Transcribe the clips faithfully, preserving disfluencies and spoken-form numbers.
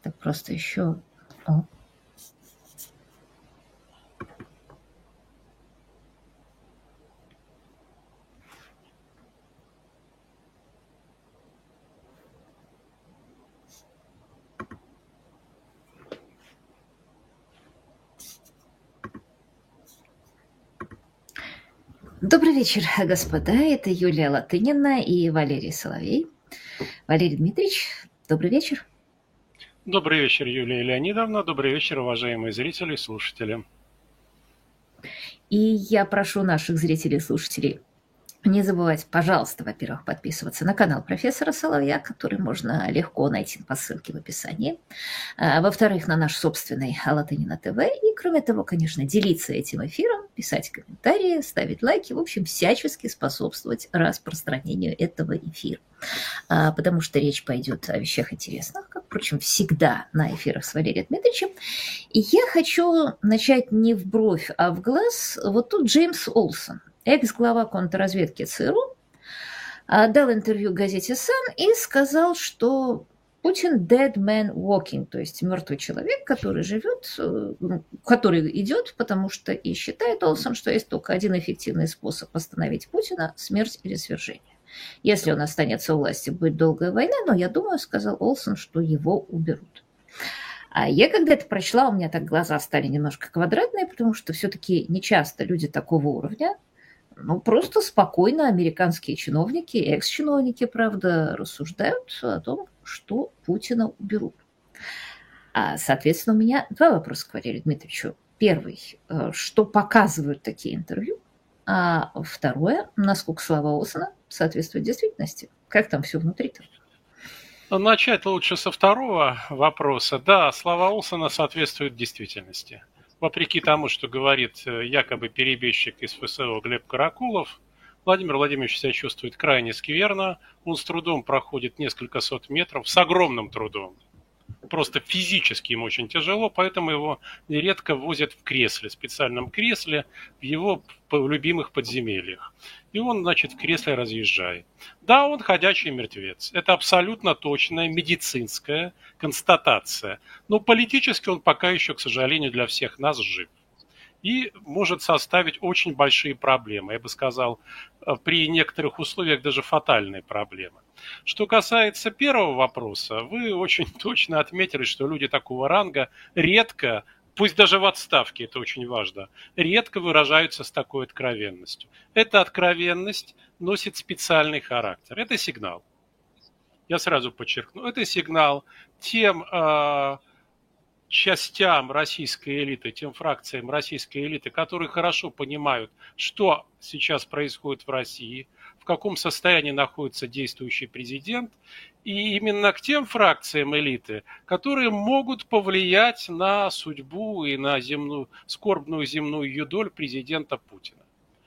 Так просто еще... О. Добрый вечер, господа. Это Юлия Латынина и Валерий Соловей. Валерий Дмитриевич, добрый вечер. Добрый вечер, Юлия Леонидовна. Добрый вечер, уважаемые зрители и слушатели. И я прошу наших зрителей и слушателей не забывать, пожалуйста, во-первых, подписываться на канал профессора Соловья, который можно легко найти по ссылке в описании. Во-вторых, на наш собственный Латынина ТВ. И, кроме того, конечно, делиться этим эфиром, писать комментарии, ставить лайки, в общем, всячески способствовать распространению этого эфира. Потому что речь пойдет о вещах интересных, как, впрочем, всегда на эфирах с Валерием Дмитриевичем. И я хочу начать не в бровь, а в глаз. Вот тут Джеймс Олсон, экс-глава контрразведки ЦРУ, дал интервью газете Sun и сказал, что Путин dead man walking, то есть мертвый человек, который живет, который идет, потому что и считает Олсон, что есть только один эффективный способ остановить Путина – смерть или свержение. Если он останется у власти, будет долгая война, но я думаю, сказал Олсон, что его уберут. А я когда это прочла, у меня так глаза стали немножко квадратные, потому что все-таки нечасто люди такого уровня, ну, просто спокойно американские чиновники, экс-чиновники, правда, рассуждают о том, что Путина уберут. А, соответственно, у меня два вопроса к Валерию Дмитриевичу. Первый, что показывают такие интервью? А второе, насколько слова Олсона соответствуют действительности? Как там все внутри-то? Начать лучше со второго вопроса. Да, слова Олсона соответствуют действительности. Вопреки тому, что говорит якобы перебежчик из ФСО Глеб Каракулов, Владимир Владимирович себя чувствует крайне скверно. Он с трудом проходит несколько сот метров, с огромным трудом. Просто физически ему очень тяжело, поэтому его нередко возят в кресле, специальном кресле, в его любимых подземельях. И он, значит, в кресле разъезжает. Да, он ходячий мертвец. Это абсолютно точная медицинская констатация. Но политически он пока еще, к сожалению, для всех нас жив. И может составить очень большие проблемы. Я бы сказал, при некоторых условиях даже фатальные проблемы. Что касается первого вопроса, вы очень точно отметили, что люди такого ранга редко, пусть даже в отставке, это очень важно, редко выражаются с такой откровенностью. Эта откровенность носит специальный характер. Это сигнал. Я сразу подчеркну. Это сигнал тем э, частям российской элиты, тем фракциям российской элиты, которые хорошо понимают, что сейчас происходит в России, в каком состоянии находится действующий президент, и именно к тем фракциям элиты, которые могут повлиять на судьбу и на земную, скорбную земную юдоль президента Путина.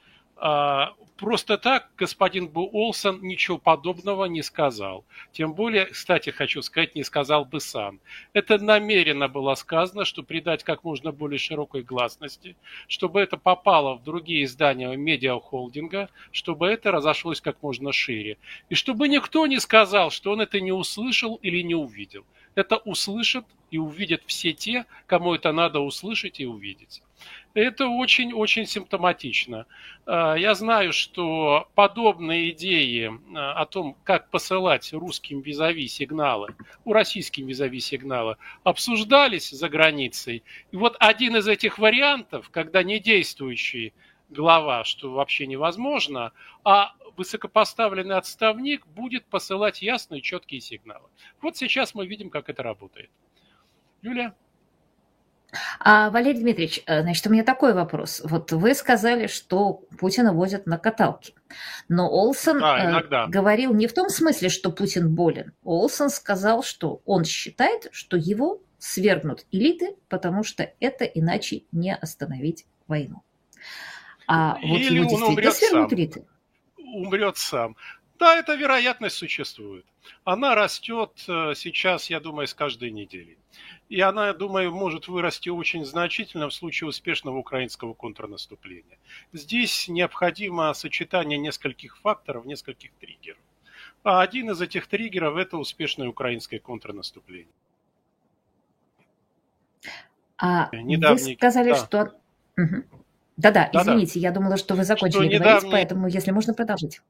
Просто так господин Бу Олсон ничего подобного не сказал. Тем более, кстати, хочу сказать, не сказал бы сам. Это намеренно было сказано, чтобы придать как можно более широкой гласности, чтобы это попало в другие издания медиахолдинга, чтобы это разошлось как можно шире. И чтобы никто не сказал, что он это не услышал или не увидел. Это услышат и увидят все те, кому это надо услышать и увидеть. Это очень-очень симптоматично. Я знаю, что подобные идеи о том, как посылать русским визави сигналы, у российским визави сигналы, обсуждались за границей. И вот один из этих вариантов, когда не действующий глава, что вообще невозможно, а высокопоставленный отставник будет посылать ясные, четкие сигналы. Вот сейчас мы видим, как это работает. Юлия? А, Валерий Дмитриевич, значит, у меня такой вопрос. Вот вы сказали, что Путина возят на каталке. Но Олсон да, говорил не в том смысле, что Путин болен. Олсон сказал, что он считает, что его свергнут элиты, потому что это иначе не остановить войну. А вот Или его он действительно свергнут сам. элиты? Умрет сам. Да, эта вероятность существует. Она растет сейчас, я думаю, с каждой недели. И она, я думаю, может вырасти очень значительно в случае успешного украинского контрнаступления. Здесь необходимо сочетание нескольких факторов, нескольких триггеров. А один из этих триггеров – это успешное украинское контрнаступление. А вы Недавний, сказали, да, что... Мгм. Да-да, да-да, извините, я думала, что вы что закончили говорить, недавний поэтому, если можно, продолжить.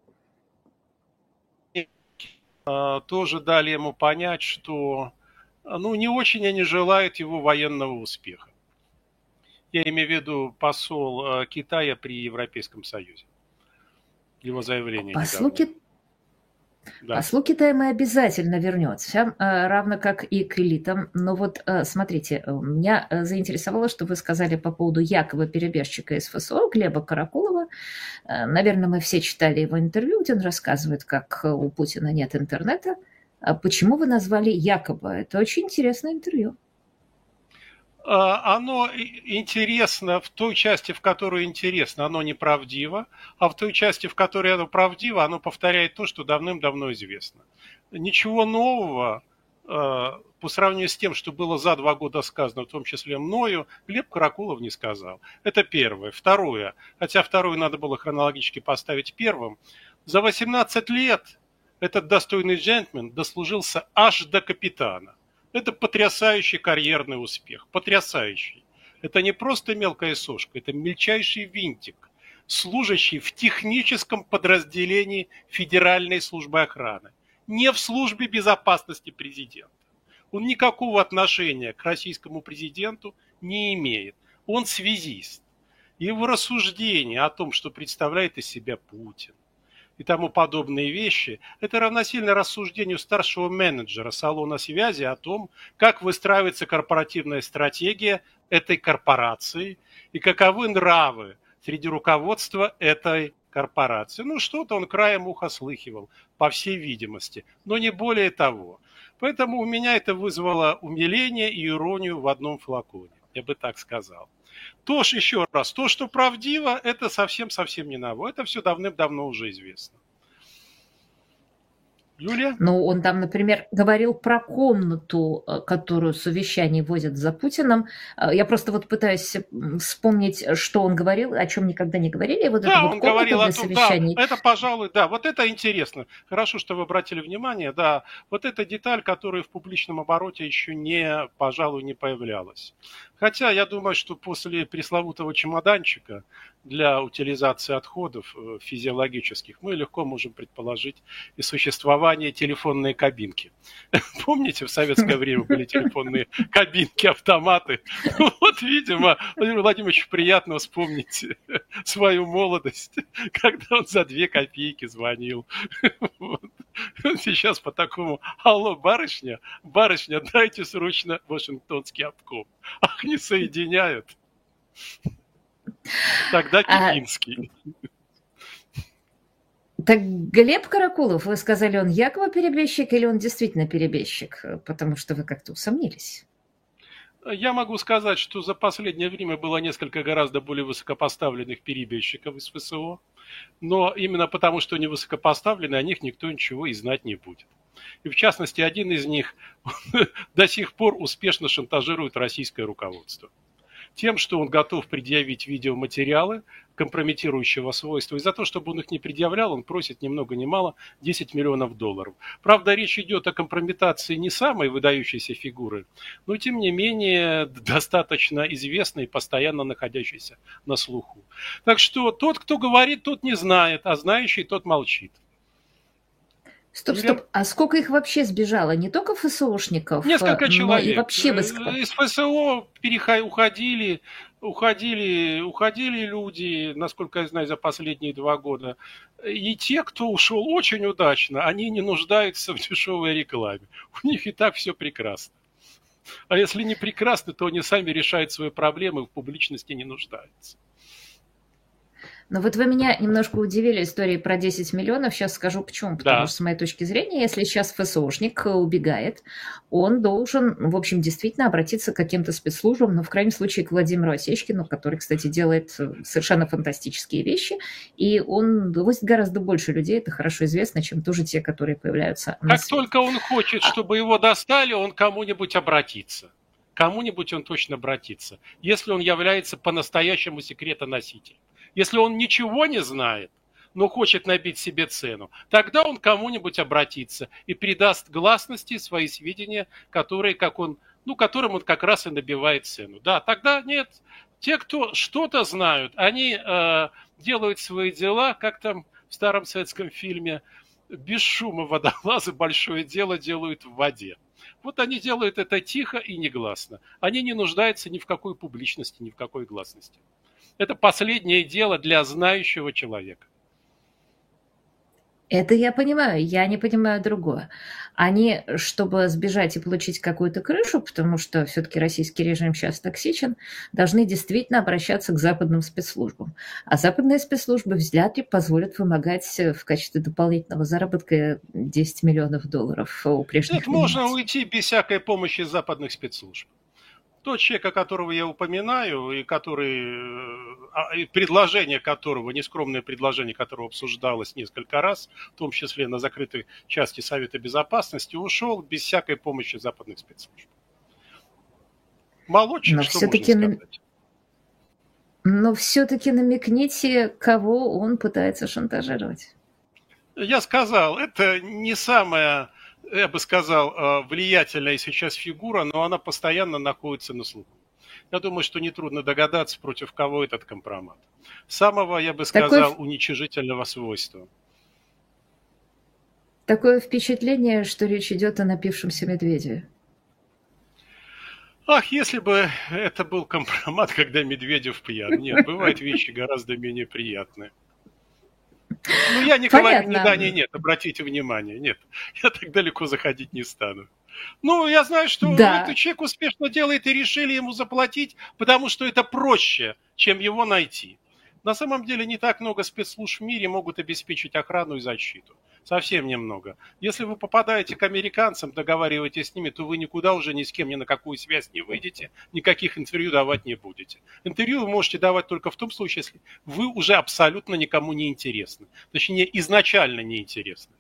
э, тоже дали ему понять, что э, ну, не очень они желают его военного успеха. Я имею в виду посол э, Китая при Европейском Союзе. Его заявление Послу, недавнее. Ки- Да. послу Китая мы обязательно вернемся, э, равно как и к элитам. Но вот э, смотрите, э, меня э, заинтересовало, что вы сказали по поводу якобы перебежчика из ФСО Глеба Каракулова. Э, Наверное, мы все читали его интервью, где он рассказывает, как э, у Путина нет интернета. А почему вы назвали якобы? Это очень интересное интервью. А, Оно и- интересно в той части, в которой интересно, оно неправдиво, а в той части, в которой оно правдиво, оно повторяет то, что давным-давно известно. Ничего нового э, по сравнению с тем, что было за два года сказано, в том числе мною, Глеб Каракулов не сказал. Это первое. Второе, хотя второе надо было хронологически поставить первым, за восемнадцать лет этот достойный джентльмен дослужился аж до капитана. Это потрясающий карьерный успех. Потрясающий. Это не просто мелкая сошка, это мельчайший винтик, служащий в техническом подразделении Федеральной службы охраны, не в службе безопасности президента. Он никакого отношения к российскому президенту не имеет. Он связист. Его рассуждения о том, что представляет из себя Путин, и тому подобные вещи, это равносильно рассуждению старшего менеджера салона связи о том, как выстраивается корпоративная стратегия этой корпорации и каковы нравы среди руководства этой корпорации. Ну, что-то он краем уха слыхивал, по всей видимости, но не более того. Поэтому у меня это вызвало умиление и иронию в одном флаконе, я бы так сказал. То, ж еще раз, то, что правдиво, это совсем-совсем не ново. Это все давным-давно уже известно. Юлия? Ну, он там, например, говорил про комнату, э, которую совещание возят за Путиным. Э, Я просто вот пытаюсь м, вспомнить, что он говорил, о чем никогда не говорили. И вот эта Да, вот он комната говорил о для том, да, совещаний. это, пожалуй, да, вот это интересно. Хорошо, что вы обратили внимание, да, вот эта деталь, которая в публичном обороте еще не, пожалуй, не появлялась. Хотя я думаю, что после пресловутого чемоданчика для утилизации отходов э, физиологических мы легко можем предположить и существование телефонной кабинки. Помните, в советское время были телефонные кабинки, автоматы? Вот, видимо, Владимиру Владимировичу приятно вспомнить свою молодость, когда он за две копейки звонил. Вот. Сейчас по такому: алло, барышня, барышня, дайте срочно Вашингтонский обком. Ах, не соединяют. Тогда А, Пекинский. так Глеб Каракулов, вы сказали, он якобы перебежчик или он действительно перебежчик? Э, Потому что вы как-то усомнились. Я могу сказать, что за последнее время было несколько гораздо более высокопоставленных перебежчиков из ФСО, но именно потому, что они высокопоставлены, о них никто ничего и знать не будет. И в частности, один из них до сих пор успешно шантажирует российское руководство тем, что он готов предъявить видеоматериалы компрометирующего свойства. И за то, чтобы он их не предъявлял, он просит ни много ни мало десять миллионов долларов. Правда, речь идет о компрометации не самой выдающейся фигуры, но тем не менее достаточно известной и постоянно находящейся на слуху. Так что тот, кто говорит, тот не знает, а знающий, тот молчит. Стоп, Юлия? стоп. А сколько их вообще сбежало? Не только ФСОшников, э, Несколько но и человек. вообще Э, высоко. Из ФСО переха- уходили, уходили, уходили люди, насколько я знаю, за последние два года. И те, кто ушел очень удачно, они не нуждаются в дешевой рекламе. У них и так все прекрасно. А если не прекрасно, то они сами решают свои проблемы, в публичности не нуждаются. Но вот вы меня немножко удивили историей про десять миллионов. Сейчас скажу почему. Потому Да. что, с моей точки зрения, если сейчас ФСОшник убегает, он должен, в общем, действительно обратиться к каким-то спецслужбам, но в крайнем случае к Владимиру Осечкину, который, кстати, делает совершенно фантастические вещи. И он довозит гораздо больше людей, это хорошо известно, чем тоже те, которые появляются на Как свет. только он хочет, чтобы его достали, он к кому-нибудь обратится. Кому-нибудь он точно обратится, если он является по-настоящему секретоносителем. Если он ничего не знает, но хочет набить себе цену, тогда он к кому-нибудь обратится и придаст гласности свои сведения, которые, как он ну, которым он как раз и набивает цену. Да, тогда нет. Те, кто что-то знают, они э, делают свои дела, как там в старом советском фильме, без шума водолазы большое дело делают в воде. Вот они делают это тихо и негласно. Они не нуждаются ни в какой публичности, ни в какой гласности. Это последнее дело для знающего человека. Это я понимаю, я не понимаю другое. Они, чтобы сбежать и получить какую-то крышу, потому что все-таки российский режим сейчас токсичен, должны действительно обращаться к западным спецслужбам. А западные спецслужбы вряд ли позволят вымогать в качестве дополнительного заработка десять миллионов долларов у прежних Нет, можно нанимателей. уйти без всякой помощи западных спецслужб. Тот человек, которого я упоминаю, и который, и предложение которого, нескромное предложение которого обсуждалось несколько раз, в том числе на закрытой части Совета Безопасности, ушел без всякой помощи западных спецслужб. Молодчик, Но что можно все-таки, сказать. но все-таки намекните, кого он пытается шантажировать. Я сказал, это не самая, я бы сказал, влиятельная сейчас фигура, но она постоянно находится на слуху. Я думаю, что нетрудно догадаться, против кого этот компромат. Самого, я бы сказал, Такое, уничижительного свойства. такое впечатление, что речь идет о напившемся медведе. Ах, если бы это был компромат, когда Медведев пьян. Нет, бывают вещи гораздо менее приятные. Ну, я не говорю, ни да, ни Понятно. нет, обратите внимание. Нет, я так далеко заходить не стану. Ну, я знаю, что этот Да. человек успешно делает и решили ему заплатить, потому что это проще, чем его найти. На самом деле не так много спецслужб в мире могут обеспечить охрану и защиту. Совсем немного. Если вы попадаете к американцам, договариваетесь с ними, то вы никуда уже ни с кем, ни на какую связь не выйдете, никаких интервью давать не будете. Интервью вы можете давать только в том случае, если вы уже абсолютно никому не интересны. Точнее, изначально не интересны.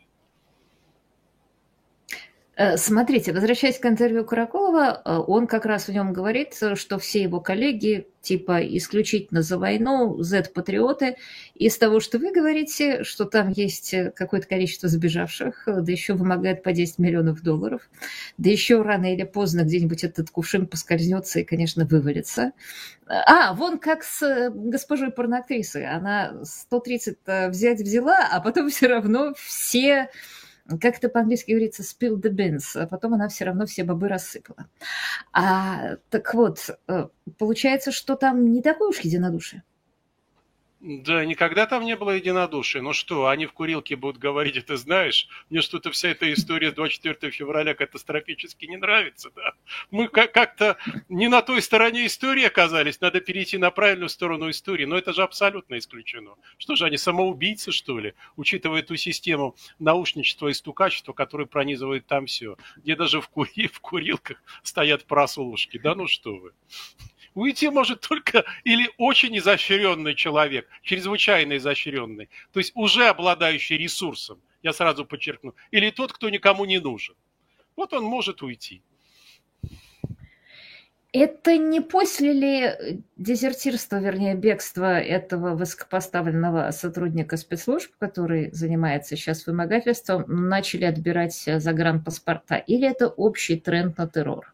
Смотрите, возвращаясь к интервью Каракулова, он как раз в нем говорит, что все его коллеги типа исключительно за войну, зет-патриоты. Из того, что вы говорите, что там есть какое-то количество сбежавших, да еще вымогают по десять миллионов долларов, да еще рано или поздно где-нибудь этот кувшин поскользнется и, конечно, вывалится. А, вон как с госпожой порноактрисой. Она сто тридцать взять взяла, а потом все равно все... Как это по-английски говорится, spill the beans, а потом она все равно все бобы рассыпала. А, так вот, получается, что там не такое уж единодушие. Да, никогда там не было единодушия. Ну что, они в курилке будут говорить, это знаешь, мне что-то вся эта история двадцать четвёртого февраля катастрофически не нравится, да. Мы как-то не на той стороне истории оказались, надо перейти на правильную сторону истории, но это же абсолютно исключено. Что же, они самоубийцы, что ли, учитывая ту систему наушничества и стукачества, которая пронизывает там все, где даже в, кури, в курилках стоят прослушки, да ну что вы. Уйти может только или очень изощренный человек, чрезвычайно изощренный, то есть уже обладающий ресурсом, я сразу подчеркну, или тот, кто никому не нужен. Вот он может уйти. Это не после ли дезертирства, вернее, бегства этого высокопоставленного сотрудника спецслужб, который занимается сейчас вымогательством, начали отбирать загранпаспорта? Или это общий тренд на террор?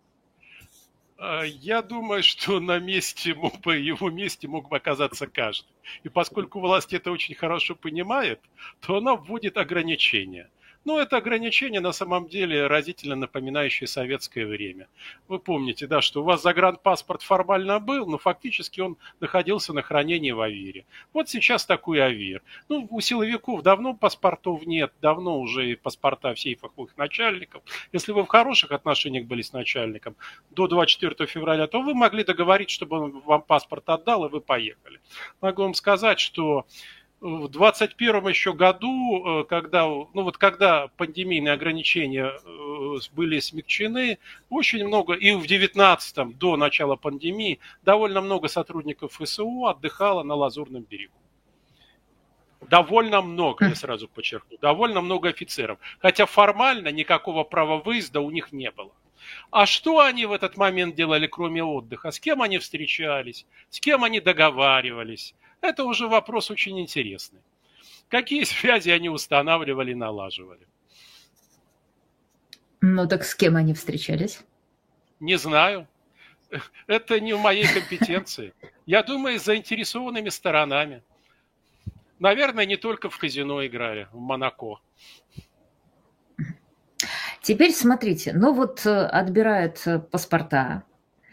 Я думаю, что на месте, мог бы, его месте мог бы оказаться каждый. И поскольку власть это очень хорошо понимает, то она вводит ограничения. Но это ограничение на самом деле разительно напоминающее советское время. Вы помните, да, что у вас загранпаспорт формально был, но фактически он находился на хранении в АВИРе. Вот сейчас такой АВИР. Ну, у силовиков давно паспортов нет, давно уже и паспорта в сейфах у их начальников. Если вы в хороших отношениях были с начальником до двадцать четвёртого февраля, то вы могли договорить, чтобы он вам паспорт отдал, и вы поехали. Могу вам сказать, что в двадцать первом еще году, когда, ну вот когда пандемийные ограничения были смягчены, очень много, и в девятнадцатом, до начала пандемии, довольно много сотрудников ФСУ отдыхало на Лазурном берегу. Довольно много, я сразу подчеркну, довольно много офицеров. Хотя формально никакого права выезда у них не было. А что они в этот момент делали, кроме отдыха? С кем они встречались? С кем они договаривались? Это уже вопрос очень интересный. Какие связи они устанавливали и налаживали? Ну так с кем они встречались? Не знаю. Это не в моей компетенции. Я думаю, с заинтересованными сторонами. Наверное, не только в казино играли, в Монако. Теперь смотрите, ну вот отбирают паспорта.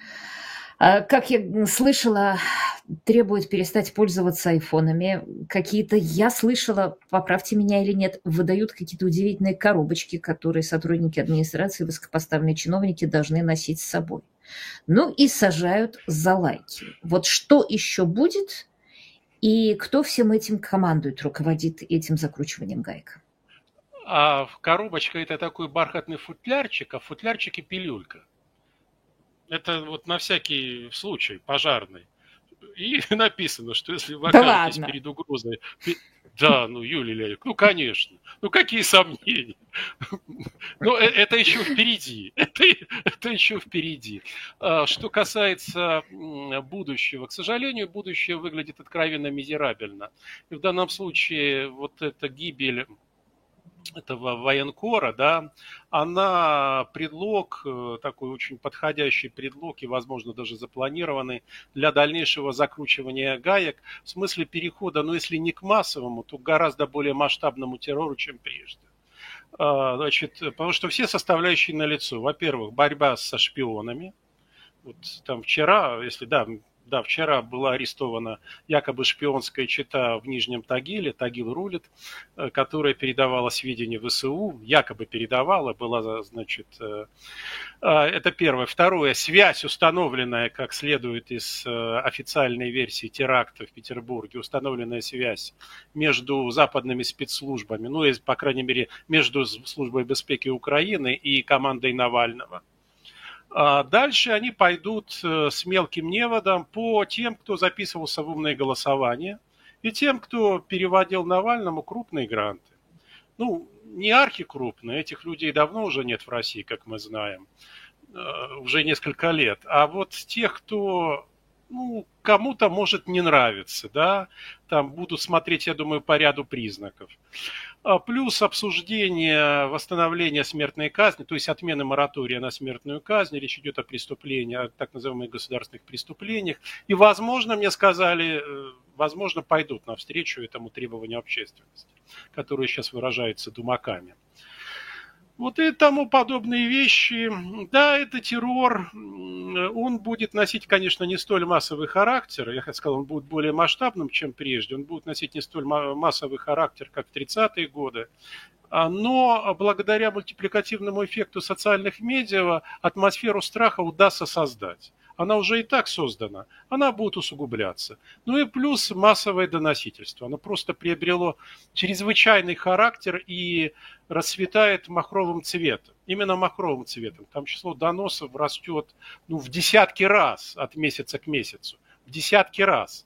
Как я слышала, требуют перестать пользоваться айфонами. Какие-то, я слышала, поправьте меня или нет, выдают какие-то удивительные коробочки, которые сотрудники администрации, высокопоставленные чиновники должны носить с собой. Ну и сажают за лайки. Вот что еще будет и кто всем этим командует, руководит этим закручиванием гаек? А коробочка – это такой бархатный футлярчик, а в футлярчике пилюлька. Это вот на всякий случай пожарный. И написано, что если вы окажетесь Да перед угрозой... Да, ну, Юлия Леонидовна, ну, конечно. Ну, какие сомнения? Ну, это еще впереди. Это, это еще впереди. Что касается будущего, к сожалению, будущее выглядит откровенно мизерабельно. И в данном случае вот эта гибель этого военкора, да, она предлог, такой очень подходящий предлог и, возможно, даже запланированный для дальнейшего закручивания гаек в смысле перехода, ну, если не к массовому, то к гораздо более масштабному террору, чем прежде. Значит, потому что все составляющие налицо. Во-первых, борьба со шпионами. Вот там вчера, если да, да, вчера была арестована якобы шпионская чета в Нижнем Тагиле, Тагил рулит, которая передавала сведения ВСУ, якобы передавала, была, значит, это первое. Второе, связь, установленная, как следует из официальной версии теракта в Петербурге, установленная связь между западными спецслужбами, ну, и, по крайней мере, между службой безопасности Украины и командой Навального. Дальше они пойдут с мелким неводом по тем, кто записывался в умные голосования, и тем, кто переводил Навальному крупные гранты. Ну, не архикрупные, этих людей давно уже нет в России, как мы знаем, уже несколько лет. А вот тех, кто, ну, кому-то может не нравиться, да, там будут смотреть, я думаю, по ряду признаков. Плюс обсуждение восстановления смертной казни, то есть отмены моратория на смертную казнь. Речь идет о преступлениях, о так называемых государственных преступлениях. И, возможно, мне сказали, возможно, пойдут навстречу этому требованию общественности, которое сейчас выражается думаками. Вот и тому подобные вещи. Да, это террор. Он будет носить, конечно, не столь массовый характер. Я сказал, он будет более масштабным, чем прежде. Он будет носить не столь массовый характер, как в тридцатые годы. Но благодаря мультипликативному эффекту социальных медиа атмосферу страха удастся создать. Она уже и так создана, она будет усугубляться. Ну и плюс массовое доносительство. Оно просто приобрело чрезвычайный характер и расцветает махровым цветом. Именно махровым цветом. Там число доносов растет, ну, в десятки раз от месяца к месяцу. В десятки раз.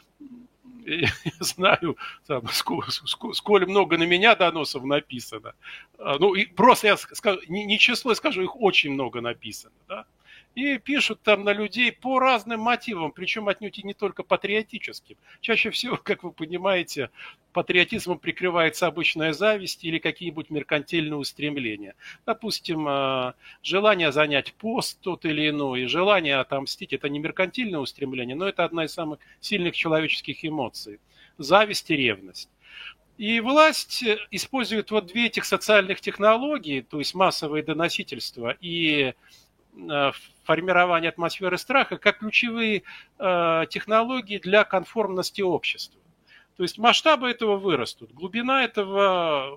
Я знаю, там, сколь, сколь много на меня доносов написано. Ну, и просто я скажу, не, не число, я скажу, их очень много написано, да. И пишут там на людей по разным мотивам, причем отнюдь и не только патриотическим. Чаще всего, как вы понимаете, патриотизмом прикрывается обычная зависть или какие-нибудь меркантильные устремления. Допустим, желание занять пост тот или иной, желание отомстить – это не меркантильное устремление, но это одна из самых сильных человеческих эмоций. Зависть и ревность. И власть использует вот две этих социальных технологии, то есть массовое доносительство и формирование атмосферы страха, как ключевые э, технологии для конформности общества. То есть масштабы этого вырастут, глубина этого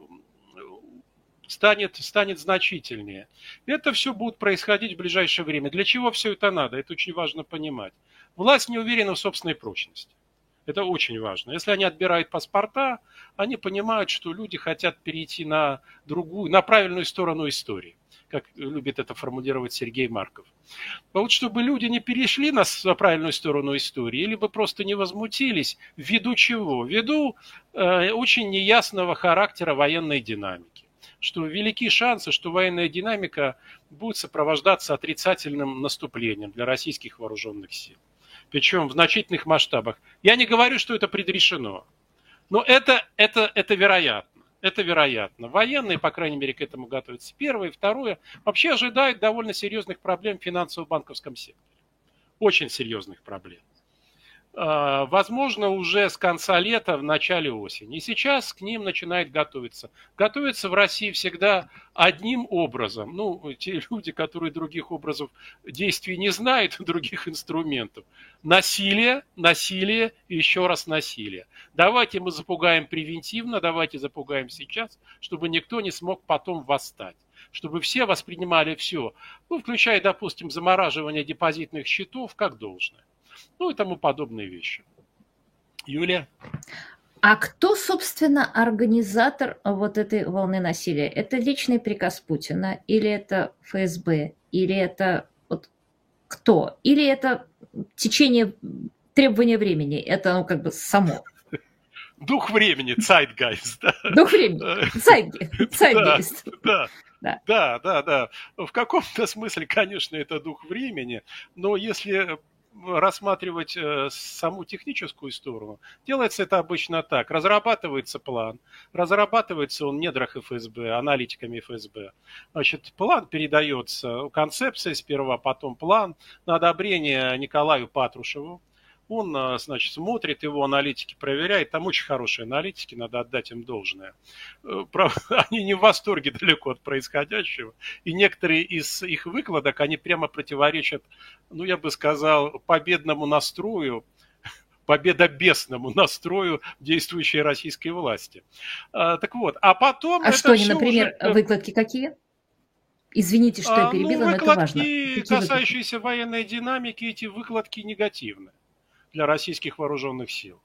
станет, станет значительнее. Это все будет происходить в ближайшее время. Для чего все это надо? Это очень важно понимать. Власть не уверена в собственной прочности. Это очень важно. Если они отбирают паспорта, они понимают, что люди хотят перейти на другую, на правильную сторону истории, как любит это формулировать Сергей Марков. А вот чтобы люди не перешли на правильную сторону истории, либо просто не возмутились, ввиду чего? Ввиду э, очень неясного характера военной динамики. Что велики шансы, что военная динамика будет сопровождаться отрицательным наступлением для российских вооруженных сил. Причем в значительных масштабах. Я не говорю, что это предрешено, но это, это, это вероятно. Это вероятно. Военные, по крайней мере, к этому готовятся. Первое. Второе. Вообще ожидают довольно серьезных проблем в финансово-банковском секторе. Очень серьезных проблем. Возможно, уже с конца лета, в начале осени. И сейчас к ним начинает готовиться. Готовятся в России всегда одним образом. Ну, те люди, которые других образов действий не знают, других инструментов. Насилие, насилие и еще раз насилие. Давайте мы запугаем превентивно, давайте запугаем сейчас, чтобы никто не смог потом восстать. Чтобы все воспринимали все, ну, включая, допустим, замораживание депозитных счетов, как должное. Ну и тому подобные вещи. Юлия? А кто, собственно, организатор вот этой волны насилия? Это личный приказ Путина? Или это эф эс бэ? Или это вот кто? Или это течение требования времени? Это, ну, как бы само. Дух времени, zeitgeist. Дух времени, zeitgeist. Да, да, да, да, да. В каком-то смысле, конечно, это дух времени, но если рассматривать э, саму техническую сторону, делается это обычно так. Разрабатывается план, разрабатывается он в недрах эф эс бэ, аналитиками эф эс бэ. Значит, план передается, концепция сперва, потом план на одобрение Николаю Патрушеву. Он, значит, смотрит его, аналитики проверяет. Там очень хорошие аналитики, надо отдать им должное. Правда, они не в восторге далеко от происходящего. И некоторые из их выкладок, они прямо противоречат, ну, я бы сказал, победному настрою, победобесному настрою действующей российской власти. А, так вот, а потом... А что они, например, уже... выкладки какие? Извините, что я перебила, а, ну, но это важно. Выкладки, касающиеся военной динамики, эти выкладки негативны для российских вооруженных сил.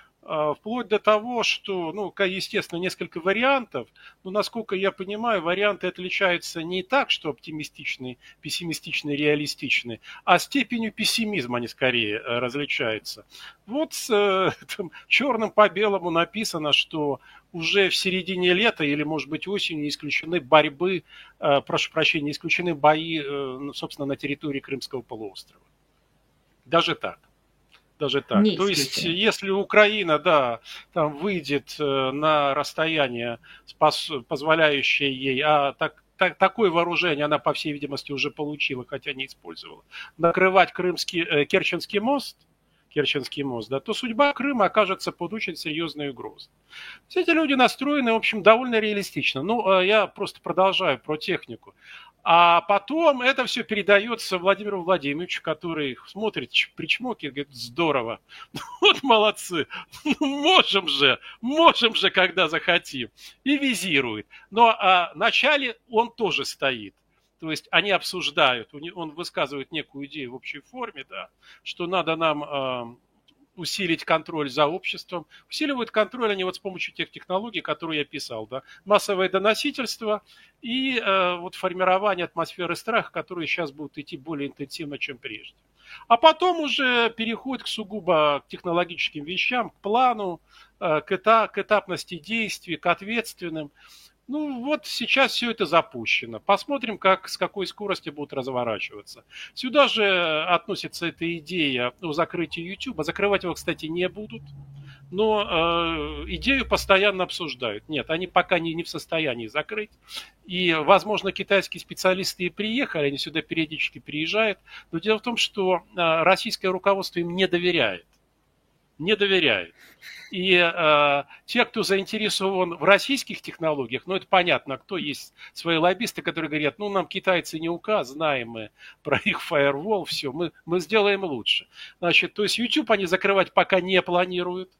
Вплоть до того, что, ну, естественно, несколько вариантов, но, насколько я понимаю, варианты отличаются не так, что оптимистичные, пессимистичные, реалистичные, а степенью пессимизма они скорее различаются. Вот там, черным по белому написано, что уже в середине лета или, может быть, осенью исключены борьбы, прошу прощения, исключены бои, собственно, на территории Крымского полуострова. Даже так. Даже так. Не То есть, если Украина, да, там выйдет на расстояние, спас, позволяющее ей, а так, так, такое вооружение она, по всей видимости, уже получила, хотя не использовала, накрывать Крымский, э, Керченский мост, Керченский мост, да, то судьба Крыма окажется под очень серьезной угрозой. Все эти люди настроены, в общем, довольно реалистично. Ну, я просто продолжаю про технику. А потом это все передается Владимиру Владимировичу, который смотрит, причмокивает, говорит, здорово, вот молодцы, можем же, можем же, когда захотим, и визирует. Но а, вначале он тоже стоит. То есть они обсуждают, он высказывает некую идею в общей форме, да, что надо нам э, усилить контроль за обществом. Усиливают контроль они вот с помощью тех технологий, которые я писал. Да, массовое доносительство и э, вот формирование атмосферы страха, которые сейчас будут идти более интенсивно, чем прежде. А потом уже переход к сугубо технологическим вещам, к плану, э, к, этап, к этапности действий, к ответственным. Ну вот сейчас все это запущено. Посмотрим, как, с какой скоростью будут разворачиваться. Сюда же относится эта идея о закрытии YouTube. Закрывать его, кстати, не будут. Но э, идею постоянно обсуждают. Нет, они пока не, не в состоянии закрыть. И, возможно, китайские специалисты и приехали, они сюда периодически приезжают. Но дело в том, что э, российское руководство им не доверяет. Не доверяет. И э, те, кто заинтересован в российских технологиях, ну это понятно, кто есть свои лоббисты, которые говорят, ну нам китайцы не указ, знаем мы про их фаервол, все, мы, мы сделаем лучше. Значит, то есть YouTube они закрывать пока не планируют.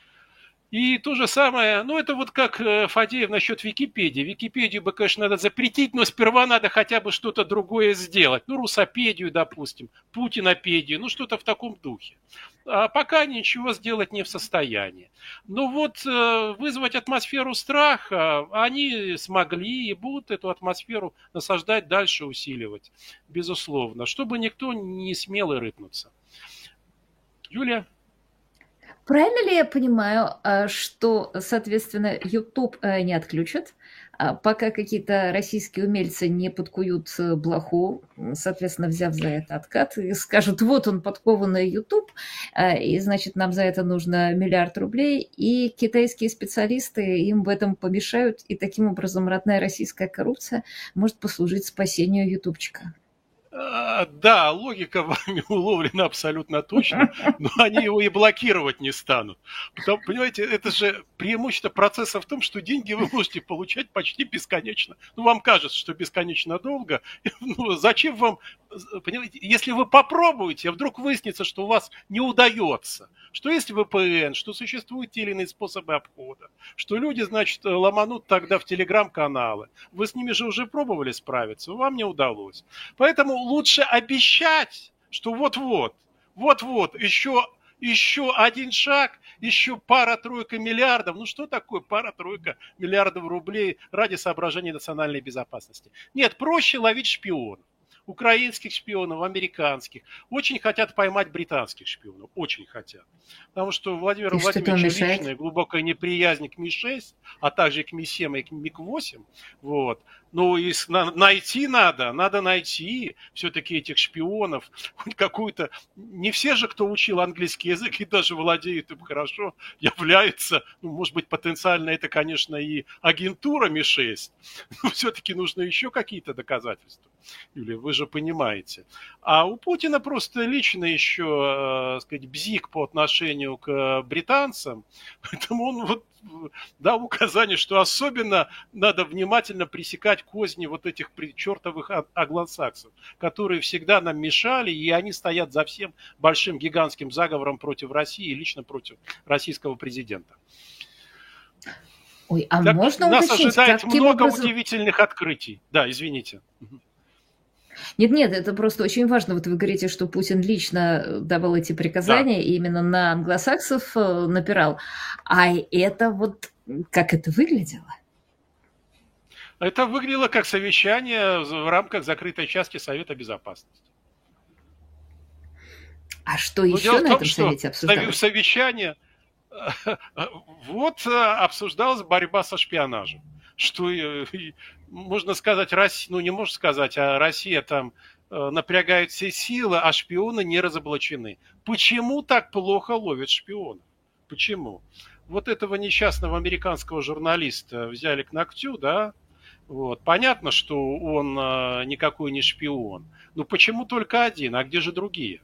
И то же самое, ну это вот как Фадеев насчет Википедии. Википедию бы, конечно, надо запретить, но сперва надо хотя бы что-то другое сделать. Ну, русопедию, допустим, путинопедию, ну что-то в таком духе. А пока ничего сделать не в состоянии. Но вот вызвать атмосферу страха они смогли и будут эту атмосферу насаждать дальше, усиливать, безусловно, чтобы никто не смел и рыпнуться. Юлия? Правильно ли я понимаю, что, соответственно, YouTube не отключат, А пока какие-то российские умельцы не подкуют блоху, соответственно, взяв за это откат, и скажут, вот он, подкованный YouTube, и, значит, нам за это нужно миллиард рублей, и китайские специалисты им в этом помешают, и таким образом родная российская коррупция может послужить спасению ютубчика. Да, логика вами уловлена абсолютно точно, но они его и блокировать не станут. Потому, понимаете, это же преимущество процесса в том, что деньги вы можете получать почти бесконечно. Ну, вам кажется, что бесконечно долго. Ну, зачем вам, понимаете, если вы попробуете, а вдруг выяснится, что у вас не удается, что есть вэ пэ эн, что существуют те или иные способы обхода, что люди, значит, ломанут тогда в телеграм-каналы. Вы с ними же уже пробовали справиться, вам не удалось. Поэтому лучше обещать, что вот-вот, вот-вот, еще, еще один шаг, еще пара-тройка миллиардов. Ну что такое пара-тройка миллиардов рублей ради соображений национальной безопасности? Нет, проще ловить шпионов. Украинских шпионов, американских. Очень хотят поймать британских шпионов. Очень хотят. Потому что Владимиру Владимировичу личная глубокая неприязнь к Ми шесть, а также к Ми семь и к Миг восемь. Вот. Ну, и найти надо, надо найти все-таки этих шпионов, хоть какую-то... Не все же, кто учил английский язык и даже владеет им хорошо, являются, ну, может быть, потенциально это, конечно, и агентура Ми шесть, но все-таки нужно еще какие-то доказательства. Юлия, вы же понимаете. А у Путина просто лично еще, э, сказать, бзик по отношению к британцам, поэтому он вот дал указание, что особенно надо внимательно пресекать козни вот этих чертовых англосаксов, которые всегда нам мешали, и они стоят за всем большим гигантским заговором против России и лично против российского президента. Ой, а так, можно нас уточнить, ожидает много образом... удивительных открытий. Да, извините. Нет-нет, это просто очень важно. Вот вы говорите, что Путин лично давал эти приказания, да. И именно на англосаксов напирал. А это вот как это выглядело? Это выглядело как совещание в рамках закрытой части Совета Безопасности. А что Но еще на том, этом совете обсуждалось? Совещание... Вот обсуждалась борьба со шпионажем. Что, можно сказать, Россия, ну не можно сказать, а Россия там напрягает все силы, а шпионы не разоблачены. Почему так плохо ловят шпионов? Почему? Вот этого несчастного американского журналиста взяли к ногтю, да? Вот. Понятно, что он никакой не шпион. Но почему только один? А где же другие?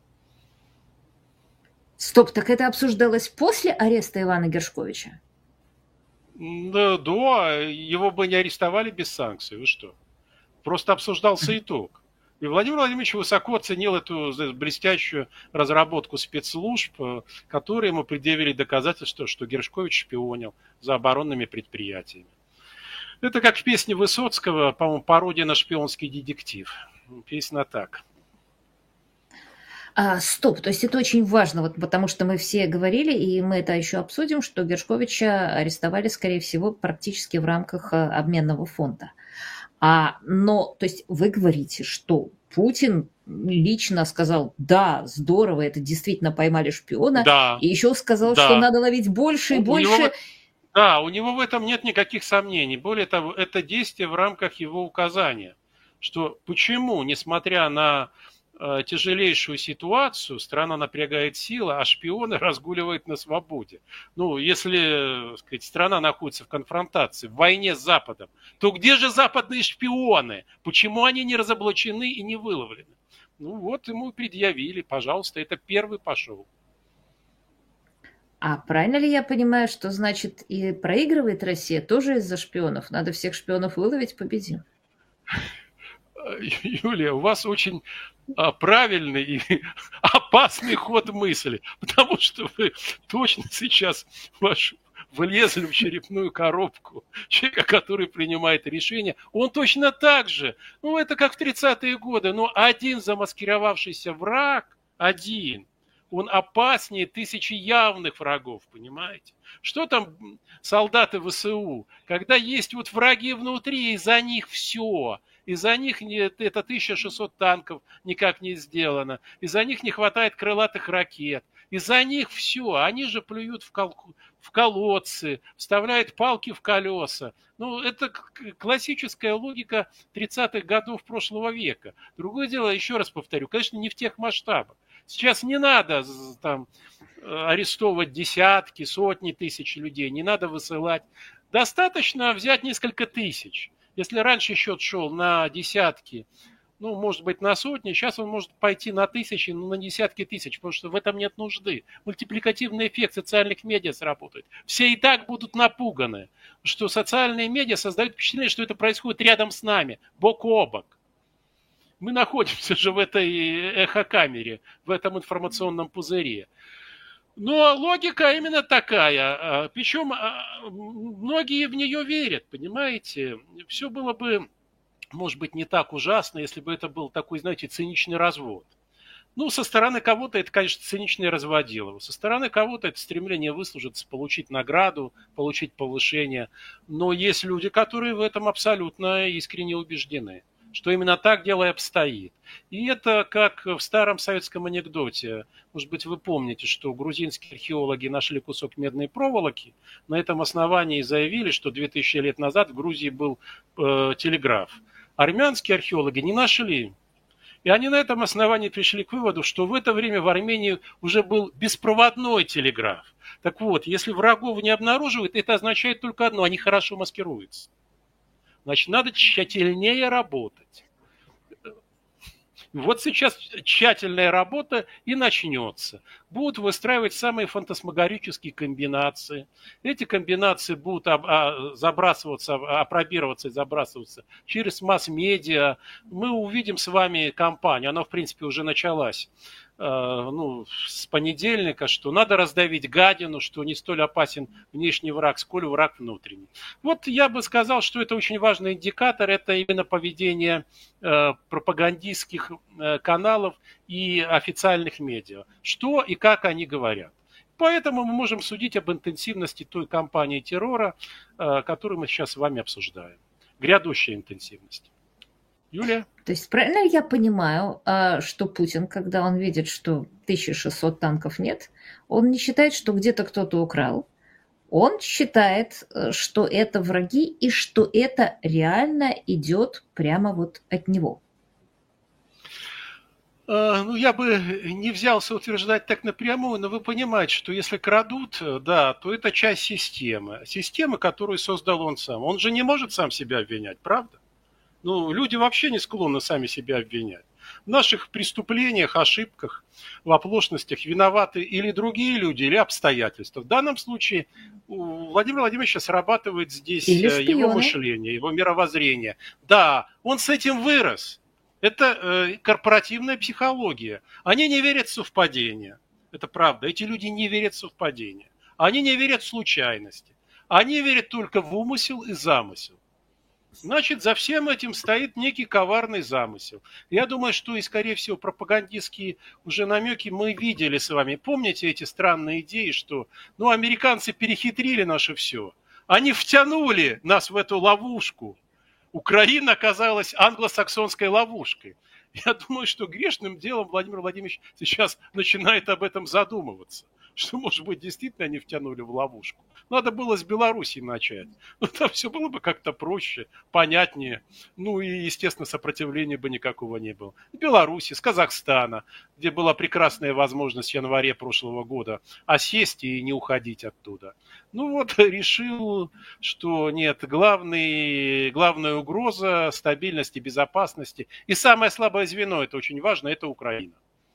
Стоп, так это обсуждалось после ареста Ивана Гершковича? Да, да, его бы не арестовали без санкций, вы что? Просто обсуждался итог. И Владимир Владимирович высоко оценил эту блестящую разработку спецслужб, которые ему предъявили доказательства, что Гершкович шпионил за оборонными предприятиями. Это как в песне Высоцкого, по-моему, пародия на шпионский детектив. Песня так. А, стоп, то есть это очень важно, вот, потому что мы все говорили, и мы это еще обсудим, что Гершковича арестовали, скорее всего, практически в рамках обменного фонда. А, но, то есть вы говорите, что Путин лично сказал, да, здорово, это действительно поймали шпиона, да, и еще сказал, да, что надо ловить больше и у больше. Него, да, у него в этом нет никаких сомнений. Более того, это действие в рамках его указания, что почему, несмотря на тяжелейшую ситуацию, страна напрягает силы, а шпионы разгуливают на свободе. Ну, если, так сказать, страна находится в конфронтации, в войне с Западом, то где же западные шпионы? Почему они не разоблачены и не выловлены? Ну, вот ему предъявили, пожалуйста, это первый пошел. А правильно ли я понимаю, что, значит, и проигрывает Россия тоже из-за шпионов? Надо всех шпионов выловить, победим. Юлия, у вас очень правильный и опасный ход мысли, потому что вы точно сейчас ваш, влезли в черепную коробку человека, который принимает решение. Он точно так же, ну это как в тридцатые годы, но один замаскировавшийся враг, один, он опаснее тысячи явных врагов, понимаете? Что там солдаты вэ эс у? Когда есть вот враги внутри, и за них все. Из-за них нет, это тысяча шестьсот танков никак не сделано. Из-за них не хватает крылатых ракет. Из-за них все. Они же плюют в, колку, в колодцы, вставляет палки в колеса. Ну, это классическая логика тридцатых годов прошлого века. Другое дело, еще раз повторю, конечно, не в тех масштабах. Сейчас не надо там арестовывать десятки, сотни тысяч людей, не надо высылать. Достаточно взять несколько тысяч. Если раньше счет шел на десятки, ну, может быть, на сотни, сейчас он может пойти на тысячи, ну, на десятки тысяч, потому что в этом нет нужды. Мультипликативный эффект социальных медиа сработает. Все и так будут напуганы, что социальные медиа создают впечатление, что это происходит рядом с нами, бок о бок. Мы находимся же в этой эхокамере, в этом информационном пузыре. Но логика именно такая. Причем многие в нее верят, понимаете? Все было бы, может быть, не так ужасно, если бы это был такой, знаете, циничный развод. Ну, со стороны кого-то это, конечно, циничное разводилово. Со стороны кого-то это стремление выслужиться, получить награду, получить повышение. Но есть люди, которые в этом абсолютно искренне убеждены, что именно так дело и обстоит. И это как в старом советском анекдоте. Может быть, вы помните, что грузинские археологи нашли кусок медной проволоки. На этом основании заявили, что две тысячи лет назад в Грузии был э, телеграф. Армянские археологи не нашли. И они на этом основании пришли к выводу, что в это время в Армении уже был беспроводной телеграф. Так вот, если врагов не обнаруживают, это означает только одно – они хорошо маскируются. Значит, надо тщательнее работать. Вот сейчас тщательная работа и начнется. Будут выстраивать самые фантасмагорические комбинации. Эти комбинации будут забрасываться, апробироваться и забрасываться через масс-медиа. Мы увидим с вами кампанию, она в принципе уже началась. Ну, с понедельника, что надо раздавить гадину, что не столь опасен внешний враг, сколь враг внутренний. Вот я бы сказал, что это очень важный индикатор, это именно поведение э, пропагандистских э, каналов и официальных медиа. Что и как они говорят. Поэтому мы можем судить об интенсивности той кампании террора, э, которую мы сейчас с вами обсуждаем. Грядущая интенсивность. Юлия? То есть правильно я понимаю, что Путин, когда он видит, что тысяча шестьсот танков нет, он не считает, что где-то кто-то украл. Он считает, что это враги и что это реально идет прямо вот от него. Ну, я бы не взялся утверждать так напрямую, но вы понимаете, что если крадут, да, то это часть системы. Системы, которую создал он сам. Он же не может сам себя обвинять, правда? Ну, люди вообще не склонны сами себя обвинять. В наших преступлениях, ошибках, в оплошностях виноваты или другие люди, или обстоятельства. В данном случае у Владимира Владимировича срабатывает здесь его мышление, его мировоззрение. Да, он с этим вырос. Это э, корпоративная психология. Они не верят в совпадения. Это правда. Эти люди не верят в совпадения. Они не верят в случайности. Они верят только в умысел и замысел. Значит, за всем этим стоит некий коварный замысел. Я думаю, что и, скорее всего, пропагандистские уже намеки мы видели с вами. Помните эти странные идеи, что ну, американцы перехитрили наше все. Они втянули нас в эту ловушку. Украина оказалась англосаксонской ловушкой. Я думаю, что грешным делом Владимир Владимирович сейчас начинает об этом задумываться. Что, может быть, действительно они втянули в ловушку. Надо было с Белоруссии начать. Ну, там все было бы как-то проще, понятнее. Ну, и, естественно, сопротивления бы никакого не было. С Беларуси, с Казахстана, где была прекрасная возможность в январе прошлого года осесть и не уходить оттуда. Ну, вот решил, что нет, главный, главная угроза стабильности, безопасности. И самое слабое звено, это очень важно, это Украина.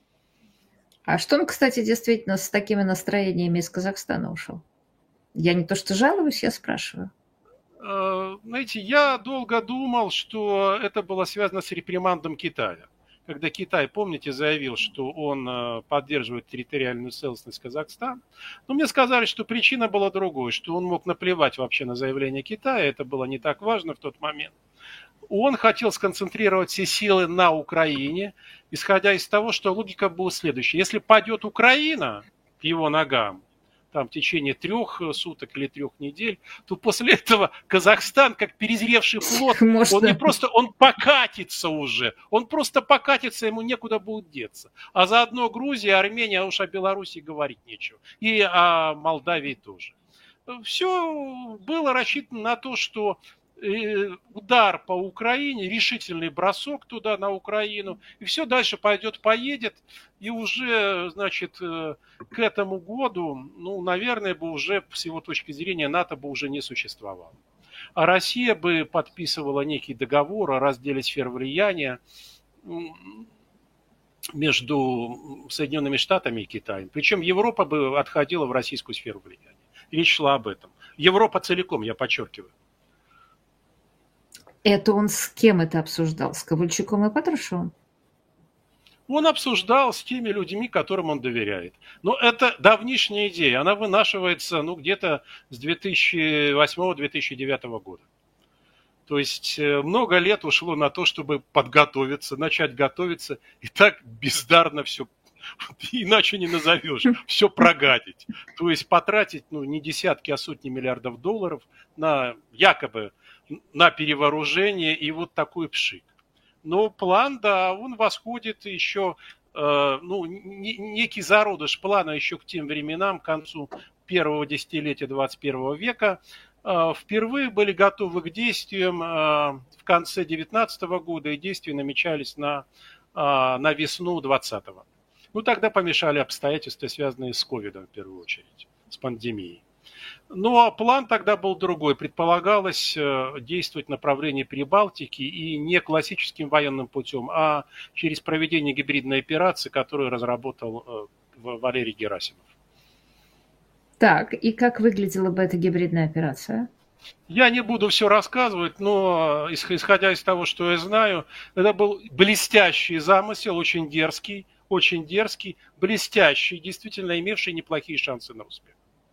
А что он, кстати, действительно с такими настроениями из Казахстана ушел? Я не то что жалуюсь, я спрашиваю. Знаете, я долго думал, что это было связано с репримандом Китая. Когда Китай, помните, заявил, что он поддерживает территориальную целостность Казахстана. Но мне сказали, что причина была другой, что он мог наплевать вообще на заявление Китая. Это было не так важно в тот момент. Он хотел сконцентрировать все силы на Украине, исходя из того, что логика была следующая. Если падет Украина к его ногам, там в течение трех суток или трех недель, то после этого Казахстан, как перезревший плод, Может... он не просто, он покатится уже, он просто покатится, ему некуда будет деться. А заодно Грузия, Армения, а уж о Беларуси говорить нечего. И о Молдавии тоже. Все было рассчитано на то, что удар по Украине, решительный бросок туда, на Украину, и все дальше пойдет, поедет, и уже, значит, к этому году, ну, наверное, бы уже, с его точки зрения, НАТО бы уже не существовало. А Россия бы подписывала некий договор о разделе сфер влияния между Соединенными Штатами и Китаем. Причем Европа бы отходила в российскую сферу влияния. Речь шла об этом. Европа целиком, я подчеркиваю. Это он с кем это обсуждал? С Ковальчуком и Патрушевым? Он обсуждал с теми людьми, которым он доверяет. Но это давнишняя идея. Она вынашивается ну, где-то с две тысячи восьмого - две тысячи девятого года. То есть много лет ушло на то, чтобы подготовиться, начать готовиться. И так бездарно все, иначе не назовешь, все прогадить. То есть потратить ну, не десятки, а сотни миллиардов долларов на якобы на перевооружение и вот такой пшик. Но план, да, он восходит еще, э, ну, некий зародыш плана еще к тем временам, к концу первого десятилетия двадцать первого века. Э, впервые были готовы к действиям э, в конце девятнадцатого года, и действия намечались на, э, на весну двадцатого. Ну, тогда помешали обстоятельства, связанные с ковидом в первую очередь, с пандемией. Но план тогда был другой. Предполагалось действовать в направлении Прибалтики и не классическим военным путем, а через проведение гибридной операции, которую разработал Валерий Герасимов. Так, и как выглядела бы эта гибридная операция? Я не буду все рассказывать, но исходя из того, что я знаю, это был блестящий замысел, очень дерзкий, очень дерзкий, блестящий, действительно имевший неплохие шансы на успех.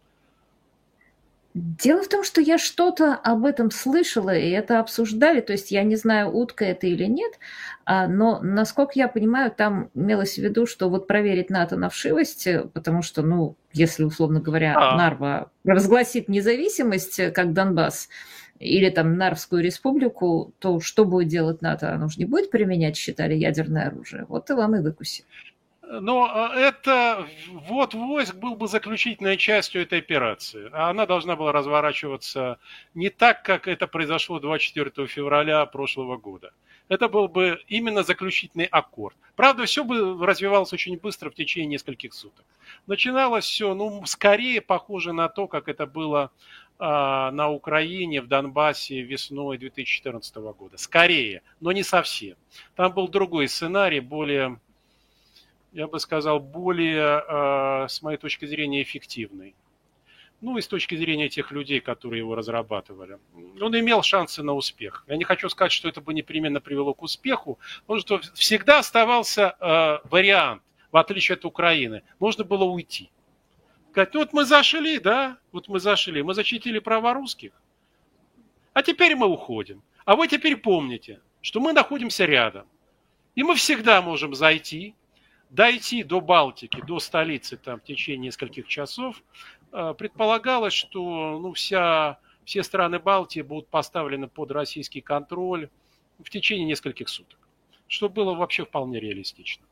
Дело в том, что я что-то об этом слышала, и это обсуждали, то есть я не знаю, утка это или нет, но, насколько я понимаю, там имелось в виду, что вот проверить НАТО на вшивость, потому что, ну, если, условно говоря, а. Нарва разгласит независимость, как Донбасс, или там Нарвскую республику, то что будет делать НАТО? Оно же не будет применять, считали, ядерное оружие. Вот и вам и выкусил. Но это ввод войск был бы заключительной частью этой операции. А она должна была разворачиваться не так, как это произошло двадцать четвёртого февраля прошлого года. Это был бы именно заключительный аккорд. Правда, все бы развивалось очень быстро в течение нескольких суток. Начиналось все, ну, скорее похоже на то, как это было а, на Украине, в Донбассе весной две тысячи четырнадцатого года. Скорее, но не совсем. Там был другой сценарий, более... я бы сказал, более, с моей точки зрения, эффективный. Ну и с точки зрения тех людей, которые его разрабатывали. Он имел шансы на успех. Я не хочу сказать, что это бы непременно привело к успеху, потому что всегда оставался вариант, в отличие от Украины. Можно было уйти. Сказать, ну вот мы зашли, да, вот мы зашли, мы защитили права русских, а теперь мы уходим. А вы теперь помните, что мы находимся рядом. И мы всегда можем зайти, дойти до Балтики, до столицы там, в течение нескольких часов. Предполагалось, что ну, вся, все страны Балтии будут поставлены под российский контроль в течение нескольких суток, что было вообще вполне реалистично.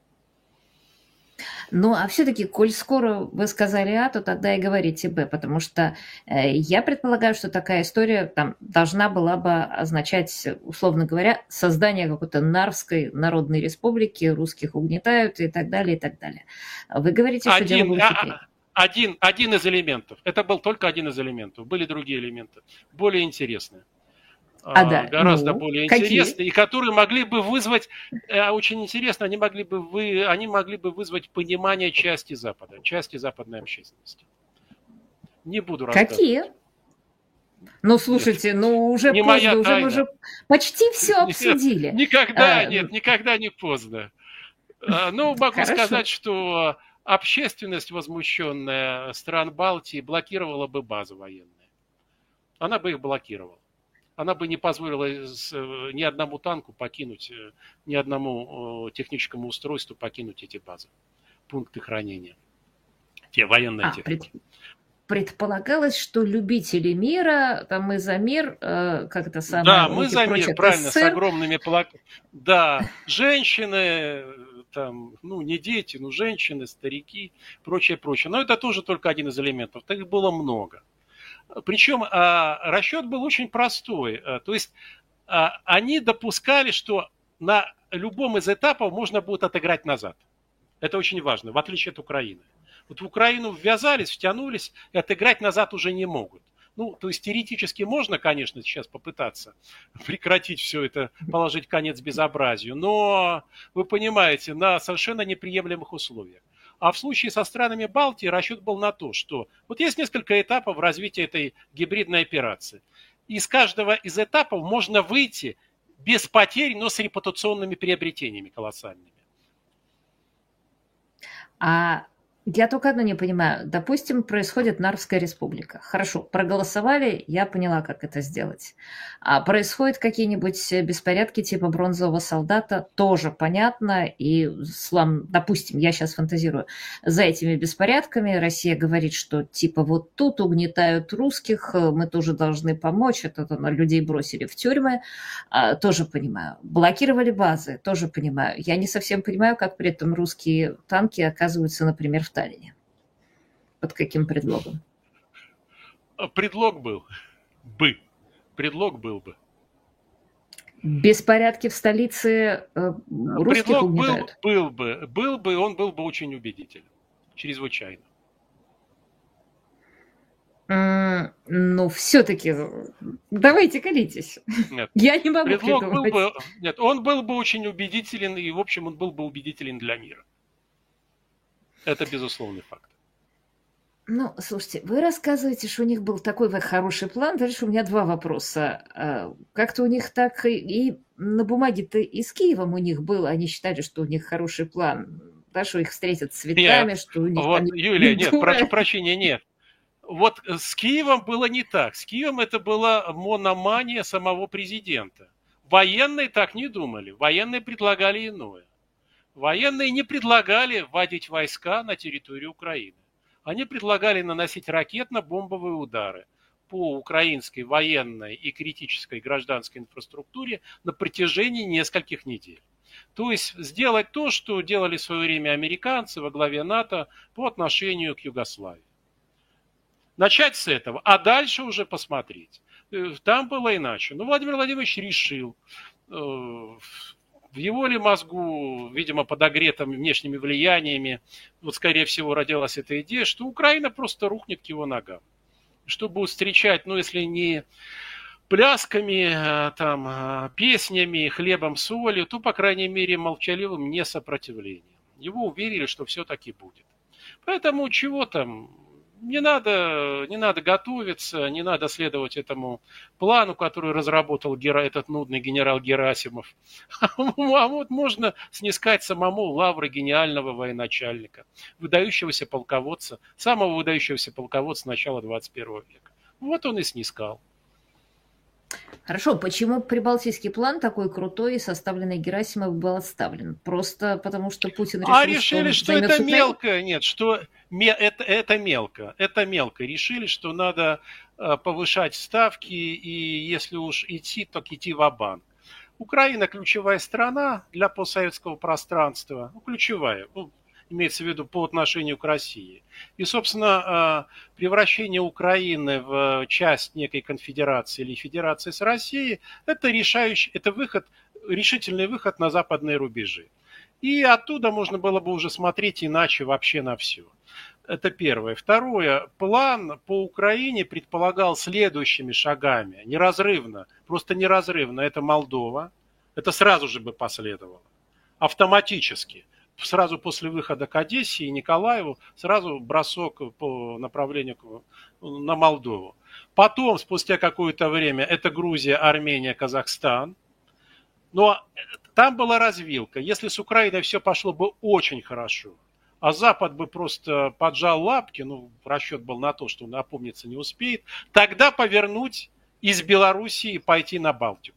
Ну, а все-таки, коль скоро вы сказали А, то тогда и говорите Б, потому что э, я предполагаю, что такая история там должна была бы означать, условно говоря, создание какой-то Нарвской народной республики, русских угнетают и так далее, и так далее. Вы говорите, что один, дело было хитрее. Один, один из элементов. Это был только один из элементов. Были другие элементы, более интересные. А, да. Гораздо ну, более какие? интересные, и которые могли бы вызвать, очень интересно, они могли бы, вы, они могли бы вызвать понимание части Запада, части западной общественности. Не буду рассказывать. Какие? Ну, слушайте, нет, ну уже не поздно, уже мы уже почти все обсудили. Нет, никогда, а, нет, никогда не поздно. Ну, могу Хорошо. сказать, что общественность, возмущенная стран Балтии, блокировала бы базы военные. Она бы их блокировала. Она бы не позволила ни одному танку покинуть, ни одному техническому устройству покинуть эти базы, пункты хранения, те военные а, техники. Пред, предполагалось, что любители мира, там мы за мир, э, как это самое... Да, мы за мир, правильно, СССР. С огромными плакатами. Да, женщины, там, ну не дети, но женщины, старики, прочее, прочее. Но это тоже только один из элементов, их было много. Причем расчет был очень простой. То есть они допускали, что на любом из этапов можно будет отыграть назад. Это очень важно, в отличие от Украины. Вот в Украину ввязались, втянулись, и отыграть назад уже не могут. Ну, то есть теоретически можно, конечно, сейчас попытаться прекратить все это, положить конец безобразию, но, вы понимаете, на совершенно неприемлемых условиях. А в случае со странами Балтии расчет был на то, что вот есть несколько этапов развития этой гибридной операции. Из каждого из этапов можно выйти без потерь, но с репутационными приобретениями колоссальными. А я только одно не понимаю. Допустим, происходит Нарвская республика. Хорошо, проголосовали, я поняла, как это сделать. А происходят какие-нибудь беспорядки типа бронзового солдата, тоже понятно. И, слам, допустим, я сейчас фантазирую, за этими беспорядками Россия говорит, что типа вот тут угнетают русских, мы тоже должны помочь, это людей бросили в тюрьмы, а, тоже понимаю. Блокировали базы, тоже понимаю. Я не совсем понимаю, как при этом русские танки оказываются, например, в Таллине. Под каким предлогом? Предлог был бы. Предлог был бы. Беспорядки в столице э, русских Предлог угнетают? Был, был бы. Был бы, он был бы очень убедителен. Чрезвычайно. Mm, ну, все-таки давайте колитесь. Нет. Я не могу Предлог придумать. был бы, нет, он был бы очень убедителен, и, в общем, он был бы убедителен для мира. Это безусловный факт. Ну, слушайте, вы рассказываете, что у них был такой хороший план. Дальше у меня два вопроса. Как-то у них так и на бумаге-то и с Киевом у них было. Они считали, что у них хороший план. Да, что их встретят цветами, Нет. что у них Вот, там... Юлия, нет, прошу прощения, нет. Вот с Киевом было не так. С Киевом это была мономания самого президента. Военные так не думали. Военные предлагали иное. Военные не предлагали вводить войска на территорию Украины. Они предлагали наносить ракетно-бомбовые удары по украинской военной и критической гражданской инфраструктуре на протяжении нескольких недель. То есть сделать то, что делали в свое время американцы во главе НАТО по отношению к Югославии. Начать с этого, а дальше уже посмотреть. Там было иначе. Но Владимир Владимирович решил, в его ли мозгу, видимо, подогретым внешними влияниями, вот скорее всего родилась эта идея, что Украина просто рухнет к его ногам. Что будут встречать, ну если не плясками, там, песнями, хлебом, солью, то, по крайней мере, молчаливым несопротивлением. Его уверили, что все-таки будет. Поэтому чего там... Не надо, не надо готовиться, не надо следовать этому плану, который разработал этот нудный генерал Герасимов. А вот можно снискать самому лавры гениального военачальника, выдающегося полководца, самого выдающегося полководца начала двадцать первого века. Вот он и снискал. Хорошо, почему прибалтийский план такой крутой и составленный Герасимов был отставлен? Просто потому, что Путин решил, а решили, что, что это мелко. Нет, что это, это мелко. Это мелко. Решили, что надо повышать ставки, и если уж идти, то идти ва-банк. Украина ключевая страна для постсоветского пространства. Ну, ключевая. Ну, имеется в виду по отношению к России. И, собственно, превращение Украины в часть некой конфедерации или федерации с Россией – это решающий, это выход, решительный выход на западные рубежи. И оттуда можно было бы уже смотреть иначе вообще на все. Это первое. Второе. План по Украине предполагал следующими шагами, неразрывно, просто неразрывно. Это Молдова. Это сразу же бы последовало. Автоматически. Сразу после выхода к Одессе и Николаеву сразу бросок по направлению на Молдову. Потом, спустя какое-то время, это Грузия, Армения, Казахстан. Но там была развилка. Если с Украиной все пошло бы очень хорошо, а Запад бы просто поджал лапки, ну, расчет был на то, что он опомниться не успеет, тогда повернуть из Белоруссии и пойти на Балтику.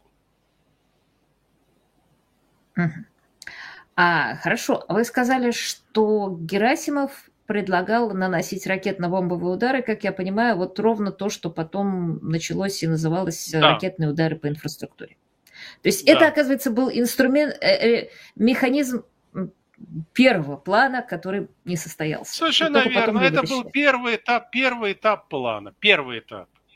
А, хорошо. Вы сказали, что Герасимов предлагал наносить ракетно-бомбовые удары, как я понимаю, вот ровно то, что потом началось и называлось да. ракетные удары по инфраструктуре. То есть да. это, оказывается, был инструмент, э, э, механизм первого плана, который не состоялся. Совершенно верно. Это был первый этап, первый этап плана. Первый этап.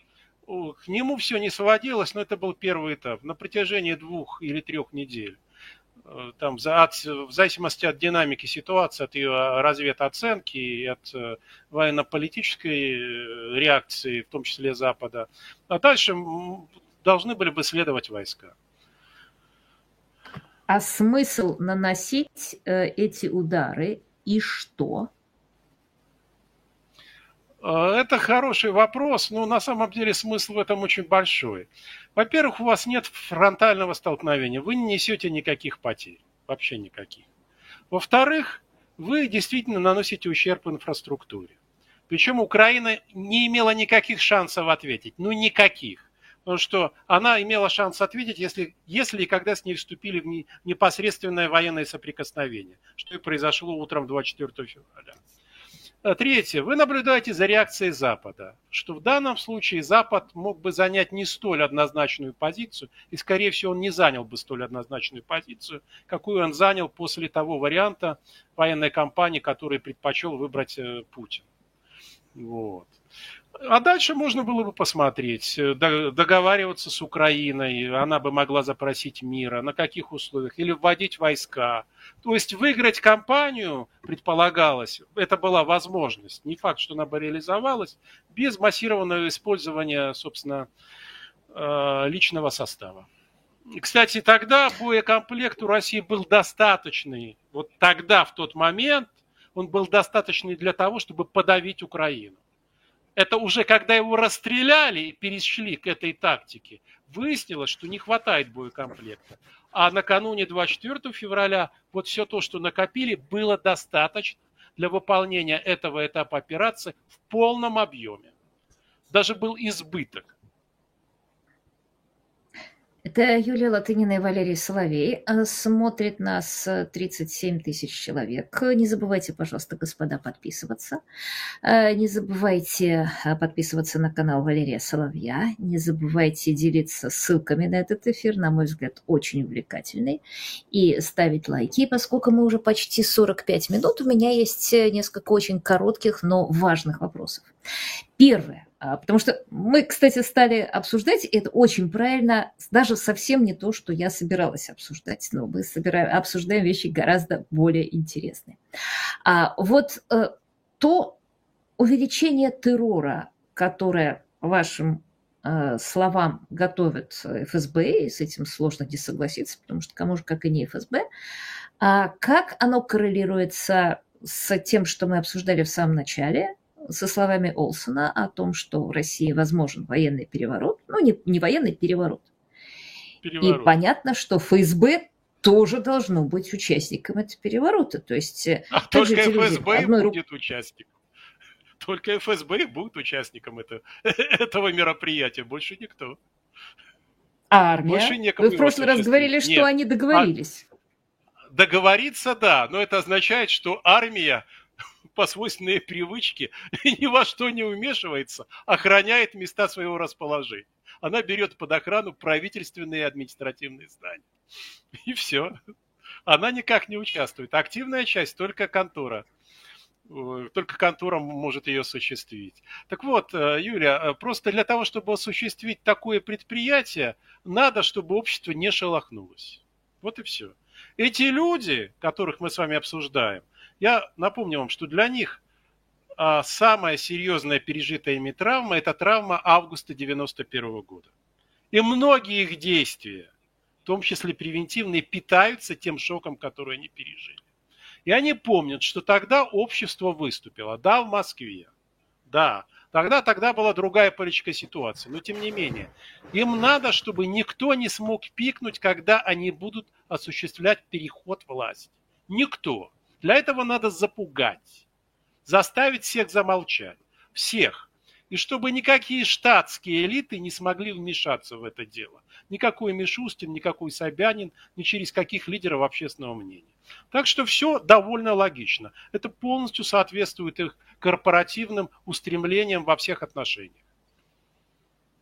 К нему все не сводилось, но это был первый этап. На протяжении двух или трех недель, там, от, в зависимости от динамики ситуации, от ее разведоценки и от военно-политической реакции, в том числе Запада, а дальше должны были бы следовать войска. А смысл наносить э, эти удары и что? Это хороший вопрос, но на самом деле смысл в этом очень большой. Во-первых, у вас нет фронтального столкновения, вы не несете никаких потерь, вообще никаких. Во-вторых, вы действительно наносите ущерб инфраструктуре. Причем Украина не имела никаких шансов ответить, ну никаких. Потому что она имела шанс ответить, если, если и когда с ней вступили в непосредственное военное соприкосновение, что и произошло утром двадцать четвёртого февраля. Третье. Вы наблюдаете за реакцией Запада, что в данном случае Запад мог бы занять не столь однозначную позицию, и, скорее всего, он не занял бы столь однозначную позицию, какую он занял после того варианта военной кампании, который предпочел выбрать Путин. Вот. А дальше можно было бы посмотреть, договариваться с Украиной, она бы могла запросить мира, на каких условиях, или вводить войска. То есть выиграть кампанию, предполагалось, это была возможность, не факт, что она бы реализовалась, без массированного использования, собственно, личного состава. И, кстати, тогда боекомплект у России был достаточный, вот тогда, в тот момент, он был достаточный для того, чтобы подавить Украину. Это уже когда его расстреляли и перешли к этой тактике, выяснилось, что не хватает боекомплекта. А накануне двадцать четвёртого февраля вот все то, что накопили, было достаточно для выполнения этого этапа операции в полном объеме. Даже был избыток. Это Юлия Латынина и Валерий Соловей. Смотрит нас тридцать семь тысяч человек. Не забывайте, пожалуйста, господа, подписываться. Не забывайте подписываться на канал Валерия Соловья. Не забывайте делиться ссылками на этот эфир, на мой взгляд, очень увлекательный. И ставить лайки. И поскольку мы уже почти сорок пять минут, у меня есть несколько очень коротких, но важных вопросов. Первое. Потому что мы, кстати, стали обсуждать, и это очень правильно, даже совсем не то, что я собиралась обсуждать, но мы собираем, обсуждаем вещи гораздо более интересные. А вот э, то увеличение террора, которое, по вашим э, словам, готовит эф эс бэ, и с этим сложно не согласиться, потому что кому же, как и не эф эс бэ, а как оно коррелируется с тем, что мы обсуждали в самом начале, со словами Олсона о том, что в России возможен военный переворот. Ну, не, не военный переворот. переворот. И понятно, что эф эс бэ тоже должно быть участником этого переворота. То есть, а только эф эс бэ будет рук... участником. Только эф эс бэ будет участником это, этого мероприятия. Больше никто. А армия? Вы в прошлый раз говорили, что Нет. они договорились. А... Договориться, да. Но это означает, что армия по свойственной привычке ни во что не вмешивается, охраняет места своего расположения. Она берет под охрану правительственные и административные здания. И все. Она никак не участвует. Активная часть только контора. Только контора может ее осуществить. Так вот, Юля, просто для того, чтобы осуществить такое предприятие, надо, чтобы общество не шелохнулось. Вот и все. Эти люди, которых мы с вами обсуждаем, я напомню вам, что для них а, самая серьезная пережитая ими травма – это травма августа девяносто первого года. И многие их действия, в том числе превентивные, питаются тем шоком, который они пережили. И они помнят, что тогда общество выступило. Да, в Москве. Да, тогда, тогда была другая политическая ситуация. Но тем не менее, им надо, чтобы никто не смог пикнуть, когда они будут осуществлять переход власти. Никто. Для этого надо запугать, заставить всех замолчать, всех. И чтобы никакие штатские элиты не смогли вмешаться в это дело. Никакой Мишустин, никакой Собянин, ни через каких лидеров общественного мнения. Так что все довольно логично. Это полностью соответствует их корпоративным устремлениям во всех отношениях.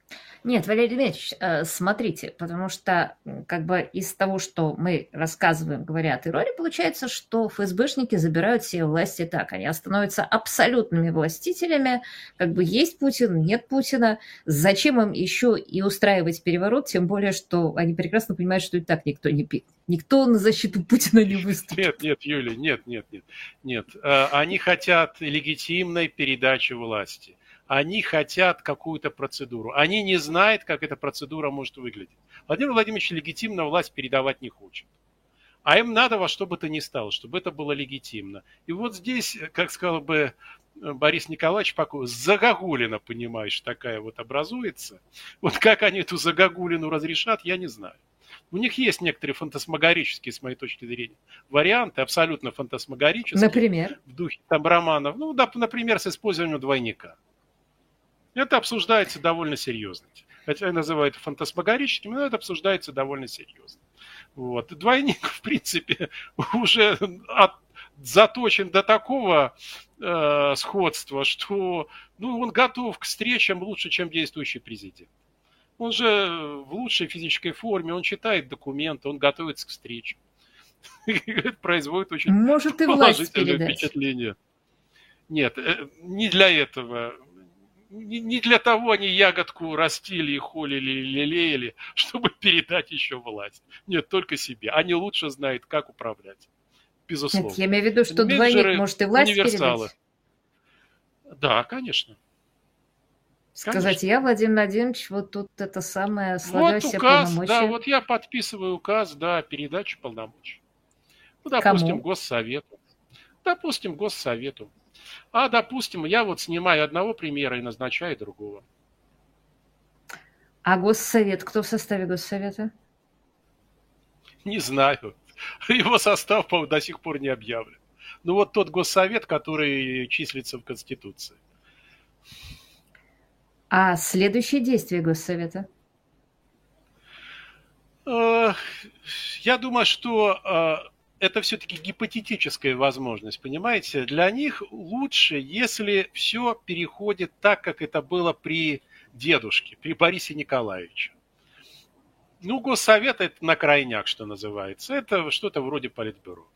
Нет, Валерий Дмитриевич, э, смотрите, потому что как бы из того, что мы рассказываем, говоря о терроре, получается, что ФСБшники забирают все власти так. Они становятся абсолютными властителями, как бы есть Путин, нет Путина. Зачем им еще и устраивать переворот, тем более, что они прекрасно понимают, что и так никто не пи- никто на защиту Путина не выступит. Нет, нет, Юля, нет, нет, нет, нет. Они хотят легитимной передачи власти. Они хотят какую-то процедуру. Они не знают, как эта процедура может выглядеть. Владимир Владимирович легитимно власть передавать не хочет. А им надо во что бы то ни стало, чтобы это было легитимно. И вот здесь, как сказал бы Борис Николаевич Покоев, загогулина, понимаешь, такая вот образуется. Вот как они эту загогулину разрешат, я не знаю. У них есть некоторые фантасмагорические, с моей точки зрения, варианты, абсолютно фантасмагорические. Например? В духе там романов. Ну, да, например, с использованием двойника. Это обсуждается довольно серьезно. Хотя называют фантасмагорическим, но это обсуждается довольно серьезно. Вот. Двойник, в принципе, уже от, заточен до такого э, сходства, что ну, он готов к встречам лучше, чем действующий президент. Он же в лучшей физической форме, он читает документы, он готовится к встрече. Это производит очень Может и власть положительное передать. впечатление. Нет, не для этого. Не для того они ягодку растили и холили, и лелеяли, чтобы передать еще власть. Нет, только себе. Они лучше знают, как управлять. Безусловно. Нет, я имею в виду, что Менеджеры, двойник может и власть универсалы. передать. Да, конечно. Сказать, Конечно. я, Владимир Владимирович, вот тут это самое, слагаю Вот все указ, полномочия. да, вот я подписываю указ, да, передачу полномочий. Ну, допустим, Кому? Госсовету. Допустим, Госсовету. А, допустим, я вот снимаю одного премьера и назначаю другого. А Госсовет, кто в составе Госсовета? Не знаю. Его состав, по-моему, до сих пор не объявлен. Ну вот тот Госсовет, который числится в Конституции. А следующие действия Госсовета? Я думаю, что это все-таки гипотетическая возможность, понимаете? Для них лучше, если все переходит так, как это было при дедушке, при Борисе Николаевиче. Ну, Госсовет – это на крайняк, что называется. Это что-то вроде политбюро.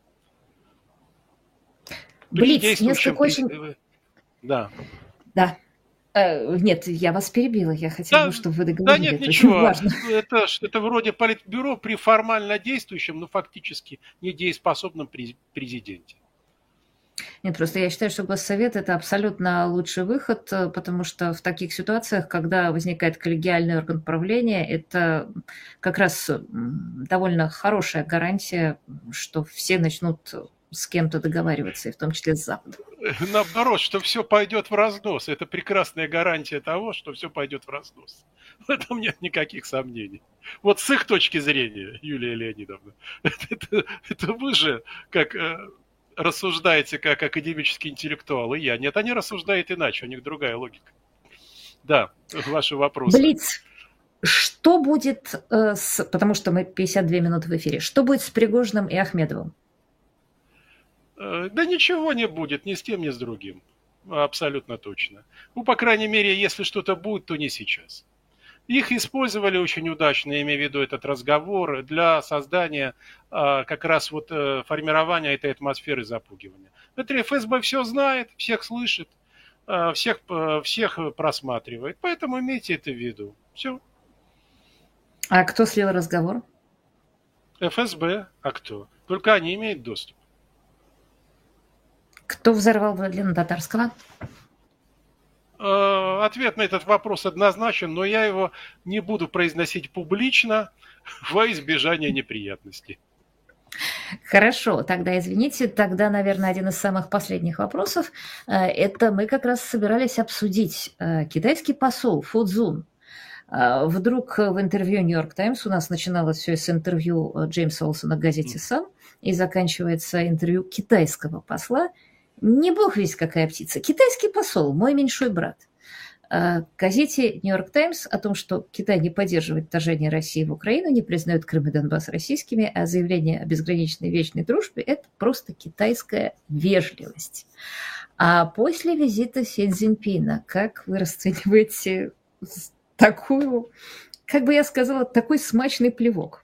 Блиц, несколько очень... При... Да. Да. Э, нет, я вас перебила. Я хотела, да, чтобы вы договорили. Да нет, это ничего. Очень важно. Это, это вроде политбюро при формально действующем, но фактически недееспособном президенте. Нет, просто я считаю, что Госсовет – это абсолютно лучший выход, потому что в таких ситуациях, когда возникает коллегиальный орган правления, это как раз довольно хорошая гарантия, что все начнут с кем-то договариваться, и в том числе с Западом. Наоборот, что все пойдет в разнос. Это прекрасная гарантия того, что все пойдет в разнос. В этом нет никаких сомнений. Вот с их точки зрения, Юлия Леонидовна, это, это вы же как рассуждаете как академический интеллектуал, и я. Нет, они рассуждают иначе, у них другая логика. Да, ваши вопросы. Блиц. Что будет э, с... Потому что мы пятьдесят две минуты в эфире. Что будет с Пригожиным и Ахмедовым? Да ничего не будет, ни с тем, ни с другим. Абсолютно точно. Ну, по крайней мере, если что-то будет, то не сейчас. Их использовали очень удачно, я имею в виду этот разговор, для создания как раз вот формирования этой атмосферы запугивания. Это эф эс бэ все знает, всех слышит, всех, всех просматривает. Поэтому имейте это в виду. Все. А кто слил разговор? эф эс бэ. А кто? Только они имеют доступ. Кто взорвал Владимира Татарского? Ответ на этот вопрос однозначен, но я его не буду произносить публично во избежание неприятностей. Хорошо, тогда извините, тогда, наверное, один из самых последних вопросов. Это мы как раз собирались обсудить. Китайский посол Фу Цзун вдруг в интервью «Нью-Йорк Таймс», у нас начиналось все с интервью Джеймса Олсона в газете «Сан», и заканчивается интервью китайского посла. Не бог весть какая птица. Китайский посол, мой меньшой брат. В газете «Нью-Йорк Таймс» о том, что Китай не поддерживает вторжение России в Украину, не признает Крым и Донбасс российскими, а заявление о безграничной вечной дружбе – это просто китайская вежливость. А после визита Си Цзиньпина, как вы расцениваете такую, как бы я сказала, такой смачный плевок?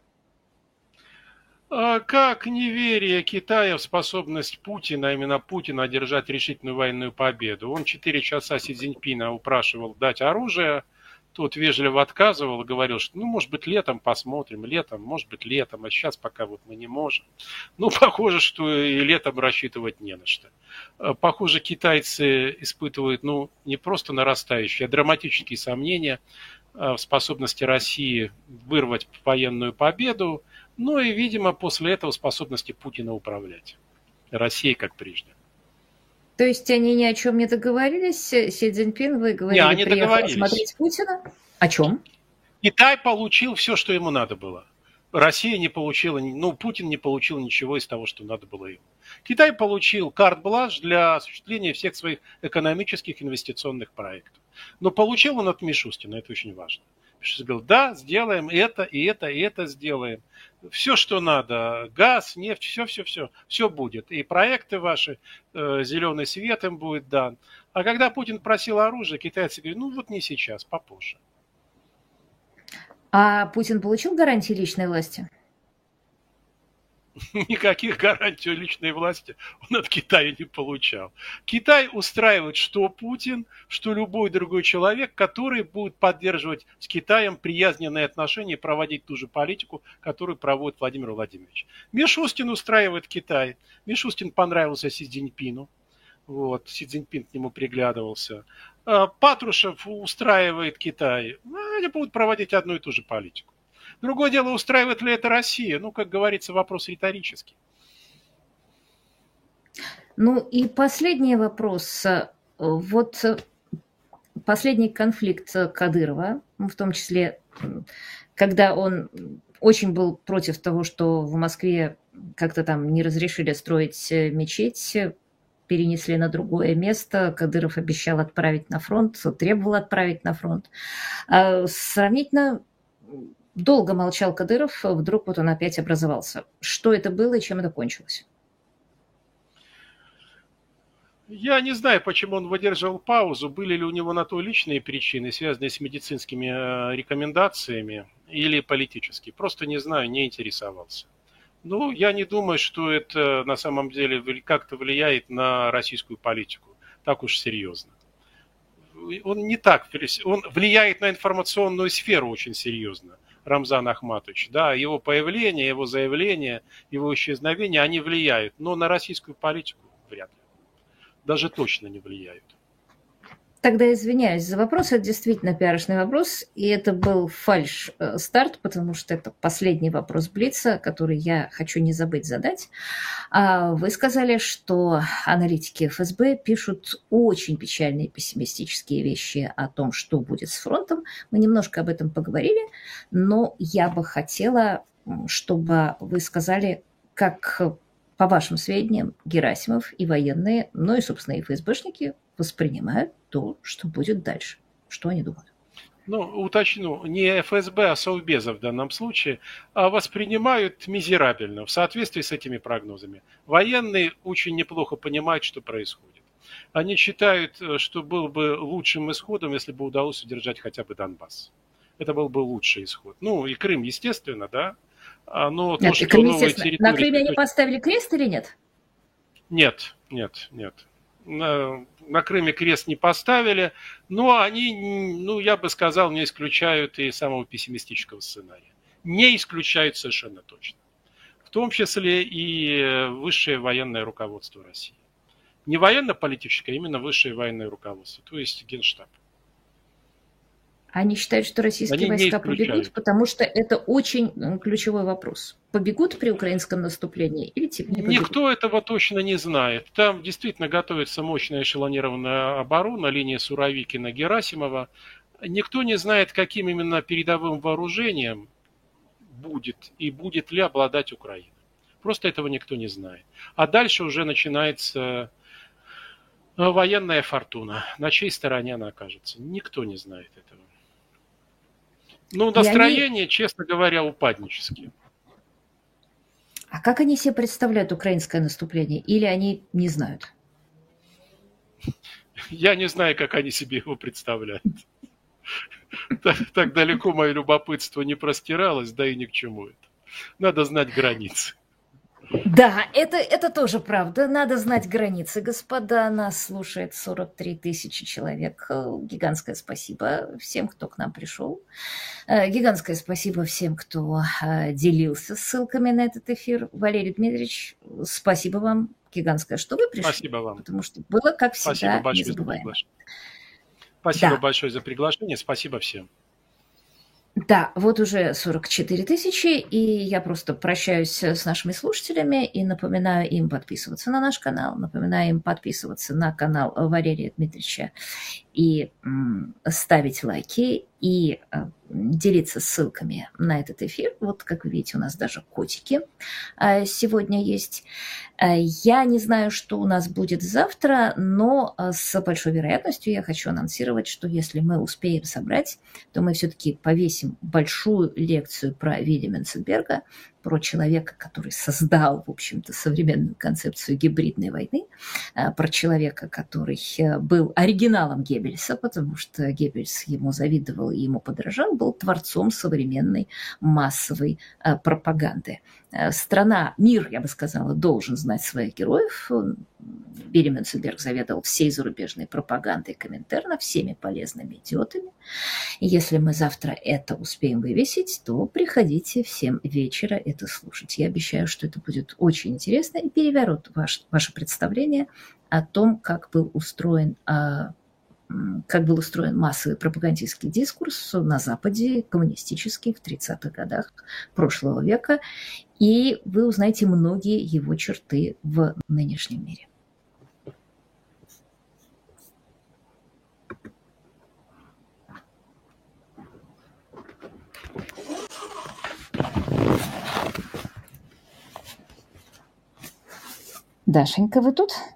А как неверие Китая в способность Путина, именно Путина, одержать решительную военную победу? Он четыре часа Си Цзиньпина упрашивал дать оружие, тот вежливо отказывал и говорил, что, ну, может быть, летом посмотрим, летом, может быть, летом, а сейчас пока вот мы не можем. Ну, похоже, что и летом рассчитывать не на что. Похоже, китайцы испытывают, ну, не просто нарастающие, а драматические сомнения в способности России вырвать военную победу, ну и, видимо, после этого способности Путина управлять Россией, как прежде. То есть они ни о чем не договорились? Си Цзиньпин, вы говорили, не, они приехал договорились. Смотреть Путина? О чем? Китай получил все, что ему надо было. Россия не получила, ну, Путин не получил ничего из того, что надо было ему. Китай получил карт-бланш для осуществления всех своих экономических инвестиционных проектов. Но получил он от Мишустина, это очень важно. Мишустин говорил, да, сделаем это, и это, и это сделаем. Все, что надо, газ, нефть, все-все-все, все будет. И проекты ваши, э, зеленый свет им будет дан. А когда Путин просил оружие, китайцы говорят, ну вот не сейчас, попозже. А Путин получил гарантии личной власти? Никаких гарантий личной власти он от Китая не получал. Китай устраивает что Путин, что любой другой человек, который будет поддерживать с Китаем приязненные отношения и проводить ту же политику, которую проводит Владимир Владимирович. Мишустин устраивает Китай. Мишустин понравился Си Цзиньпину. Вот, Си Цзиньпин к нему приглядывался. Патрушев устраивает Китай. Они будут проводить одну и ту же политику. Другое дело, устраивает ли это Россия? Ну, как говорится, вопрос риторический. Ну и последний вопрос. Вот последний конфликт Кадырова, в том числе, когда он очень был против того, что в Москве как-то там не разрешили строить мечеть, перенесли на другое место, Кадыров обещал отправить на фронт, требовал отправить на фронт. Сравнительно долго молчал Кадыров, вдруг вот он опять образовался. Что это было и чем это кончилось? Я не знаю, почему он выдерживал паузу, были ли у него на то личные причины, связанные с медицинскими рекомендациями или политические. Просто не знаю, не интересовался. Ну, я не думаю, что это на самом деле как-то влияет на российскую политику. Так уж серьезно. Он не так, он влияет на информационную сферу очень серьезно. Рамзан Ахматович, да, его появление, его заявление, его исчезновение, они влияют, но на российскую политику вряд ли. Даже точно не влияют. Тогда извиняюсь за вопрос, это действительно пиарочный вопрос, и это был фальш-старт, потому что это последний вопрос Блица, который я хочу не забыть задать. Вы сказали, что аналитики эф эс бэ пишут очень печальные пессимистические вещи о том, что будет с фронтом. Мы немножко об этом поговорили, но я бы хотела, чтобы вы сказали, как, по вашим сведениям, Герасимов и военные, ну и, собственно, и эф эс бэшники воспринимают то, что будет дальше. Что они думают? Ну, уточню, не эф эс бэ, а Совбеза в данном случае, а воспринимают мизерабельно в соответствии с этими прогнозами. Военные очень неплохо понимают, что происходит. Они считают, что был бы лучшим исходом, если бы удалось удержать хотя бы Донбасс. Это был бы лучший исход. Ну, и Крым, естественно, да. Но нет, то, что Крым, новые территории... На Крыме они поставили крест или нет? Нет, нет, нет. На, на Крыме крест не поставили, но они, ну, я бы сказал, не исключают и самого пессимистического сценария. Не исключают совершенно точно. В том числе и высшее военное руководство России. Не военно-политическое, а именно высшее военное руководство, то есть Генштаб. Они считают, что российские Они войска побегут, потому что это очень ключевой вопрос. Побегут при украинском наступлении или типа не побегут? Никто этого точно не знает. Там действительно готовится мощная эшелонированная оборона, линия Суровикина-Герасимова. Никто не знает, каким именно передовым вооружением будет и будет ли обладать Украина. Просто этого никто не знает. А дальше уже начинается военная фортуна. На чьей стороне она окажется? Никто не знает этого. Ну, настроение, они... честно говоря, упаднические. А как они себе представляют украинское наступление? Или они не знают? Я не знаю, как они себе его представляют. Так, так далеко мое любопытство не простиралось, да и ни к чему это. Надо знать границы. Да, это, это тоже правда. Надо знать границы, господа. Нас слушает сорок три тысячи человек. Гигантское спасибо всем, кто к нам пришел. Гигантское спасибо всем, кто делился ссылками на этот эфир. Валерий Дмитриевич, спасибо вам гигантское, что вы пришли. Спасибо вам. Потому что было, как всегда, спасибо незабываемо. Спасибо Да. большое за приглашение. Спасибо всем. Да, вот уже сорок четыре тысячи, и я просто прощаюсь с нашими слушателями и напоминаю им подписываться на наш канал, напоминаю им подписываться на канал Валерия Дмитриевича и м, ставить лайки, и э, делиться ссылками на этот эфир. Вот, как вы видите, у нас даже котики э, сегодня есть. Э, я не знаю, что у нас будет завтра, но э, с большой вероятностью я хочу анонсировать, что если мы успеем собрать, то мы все-таки повесим большую лекцию про Вилли Менценберга, про человека, который создал, в общем-то, современную концепцию гибридной войны, про человека, который был оригиналом Геббельса, потому что Геббельс ему завидовал и ему подражал, был творцом современной массовой пропаганды. Страна, мир, я бы сказала, должен знать своих героев. Вилли Менценберг заведовал всей зарубежной пропагандой Коминтерна, всеми полезными идиотами. И если мы завтра это успеем вывесить, то приходите в семь вечера это слушать. Я обещаю, что это будет очень интересно и перевернет ваш, ваше представление о том, как был устроен, как был устроен массовый пропагандистский дискурс на Западе, коммунистический, в тридцатых годах прошлого века. И вы узнаете многие его черты в нынешнем мире. Дашенька, вы тут?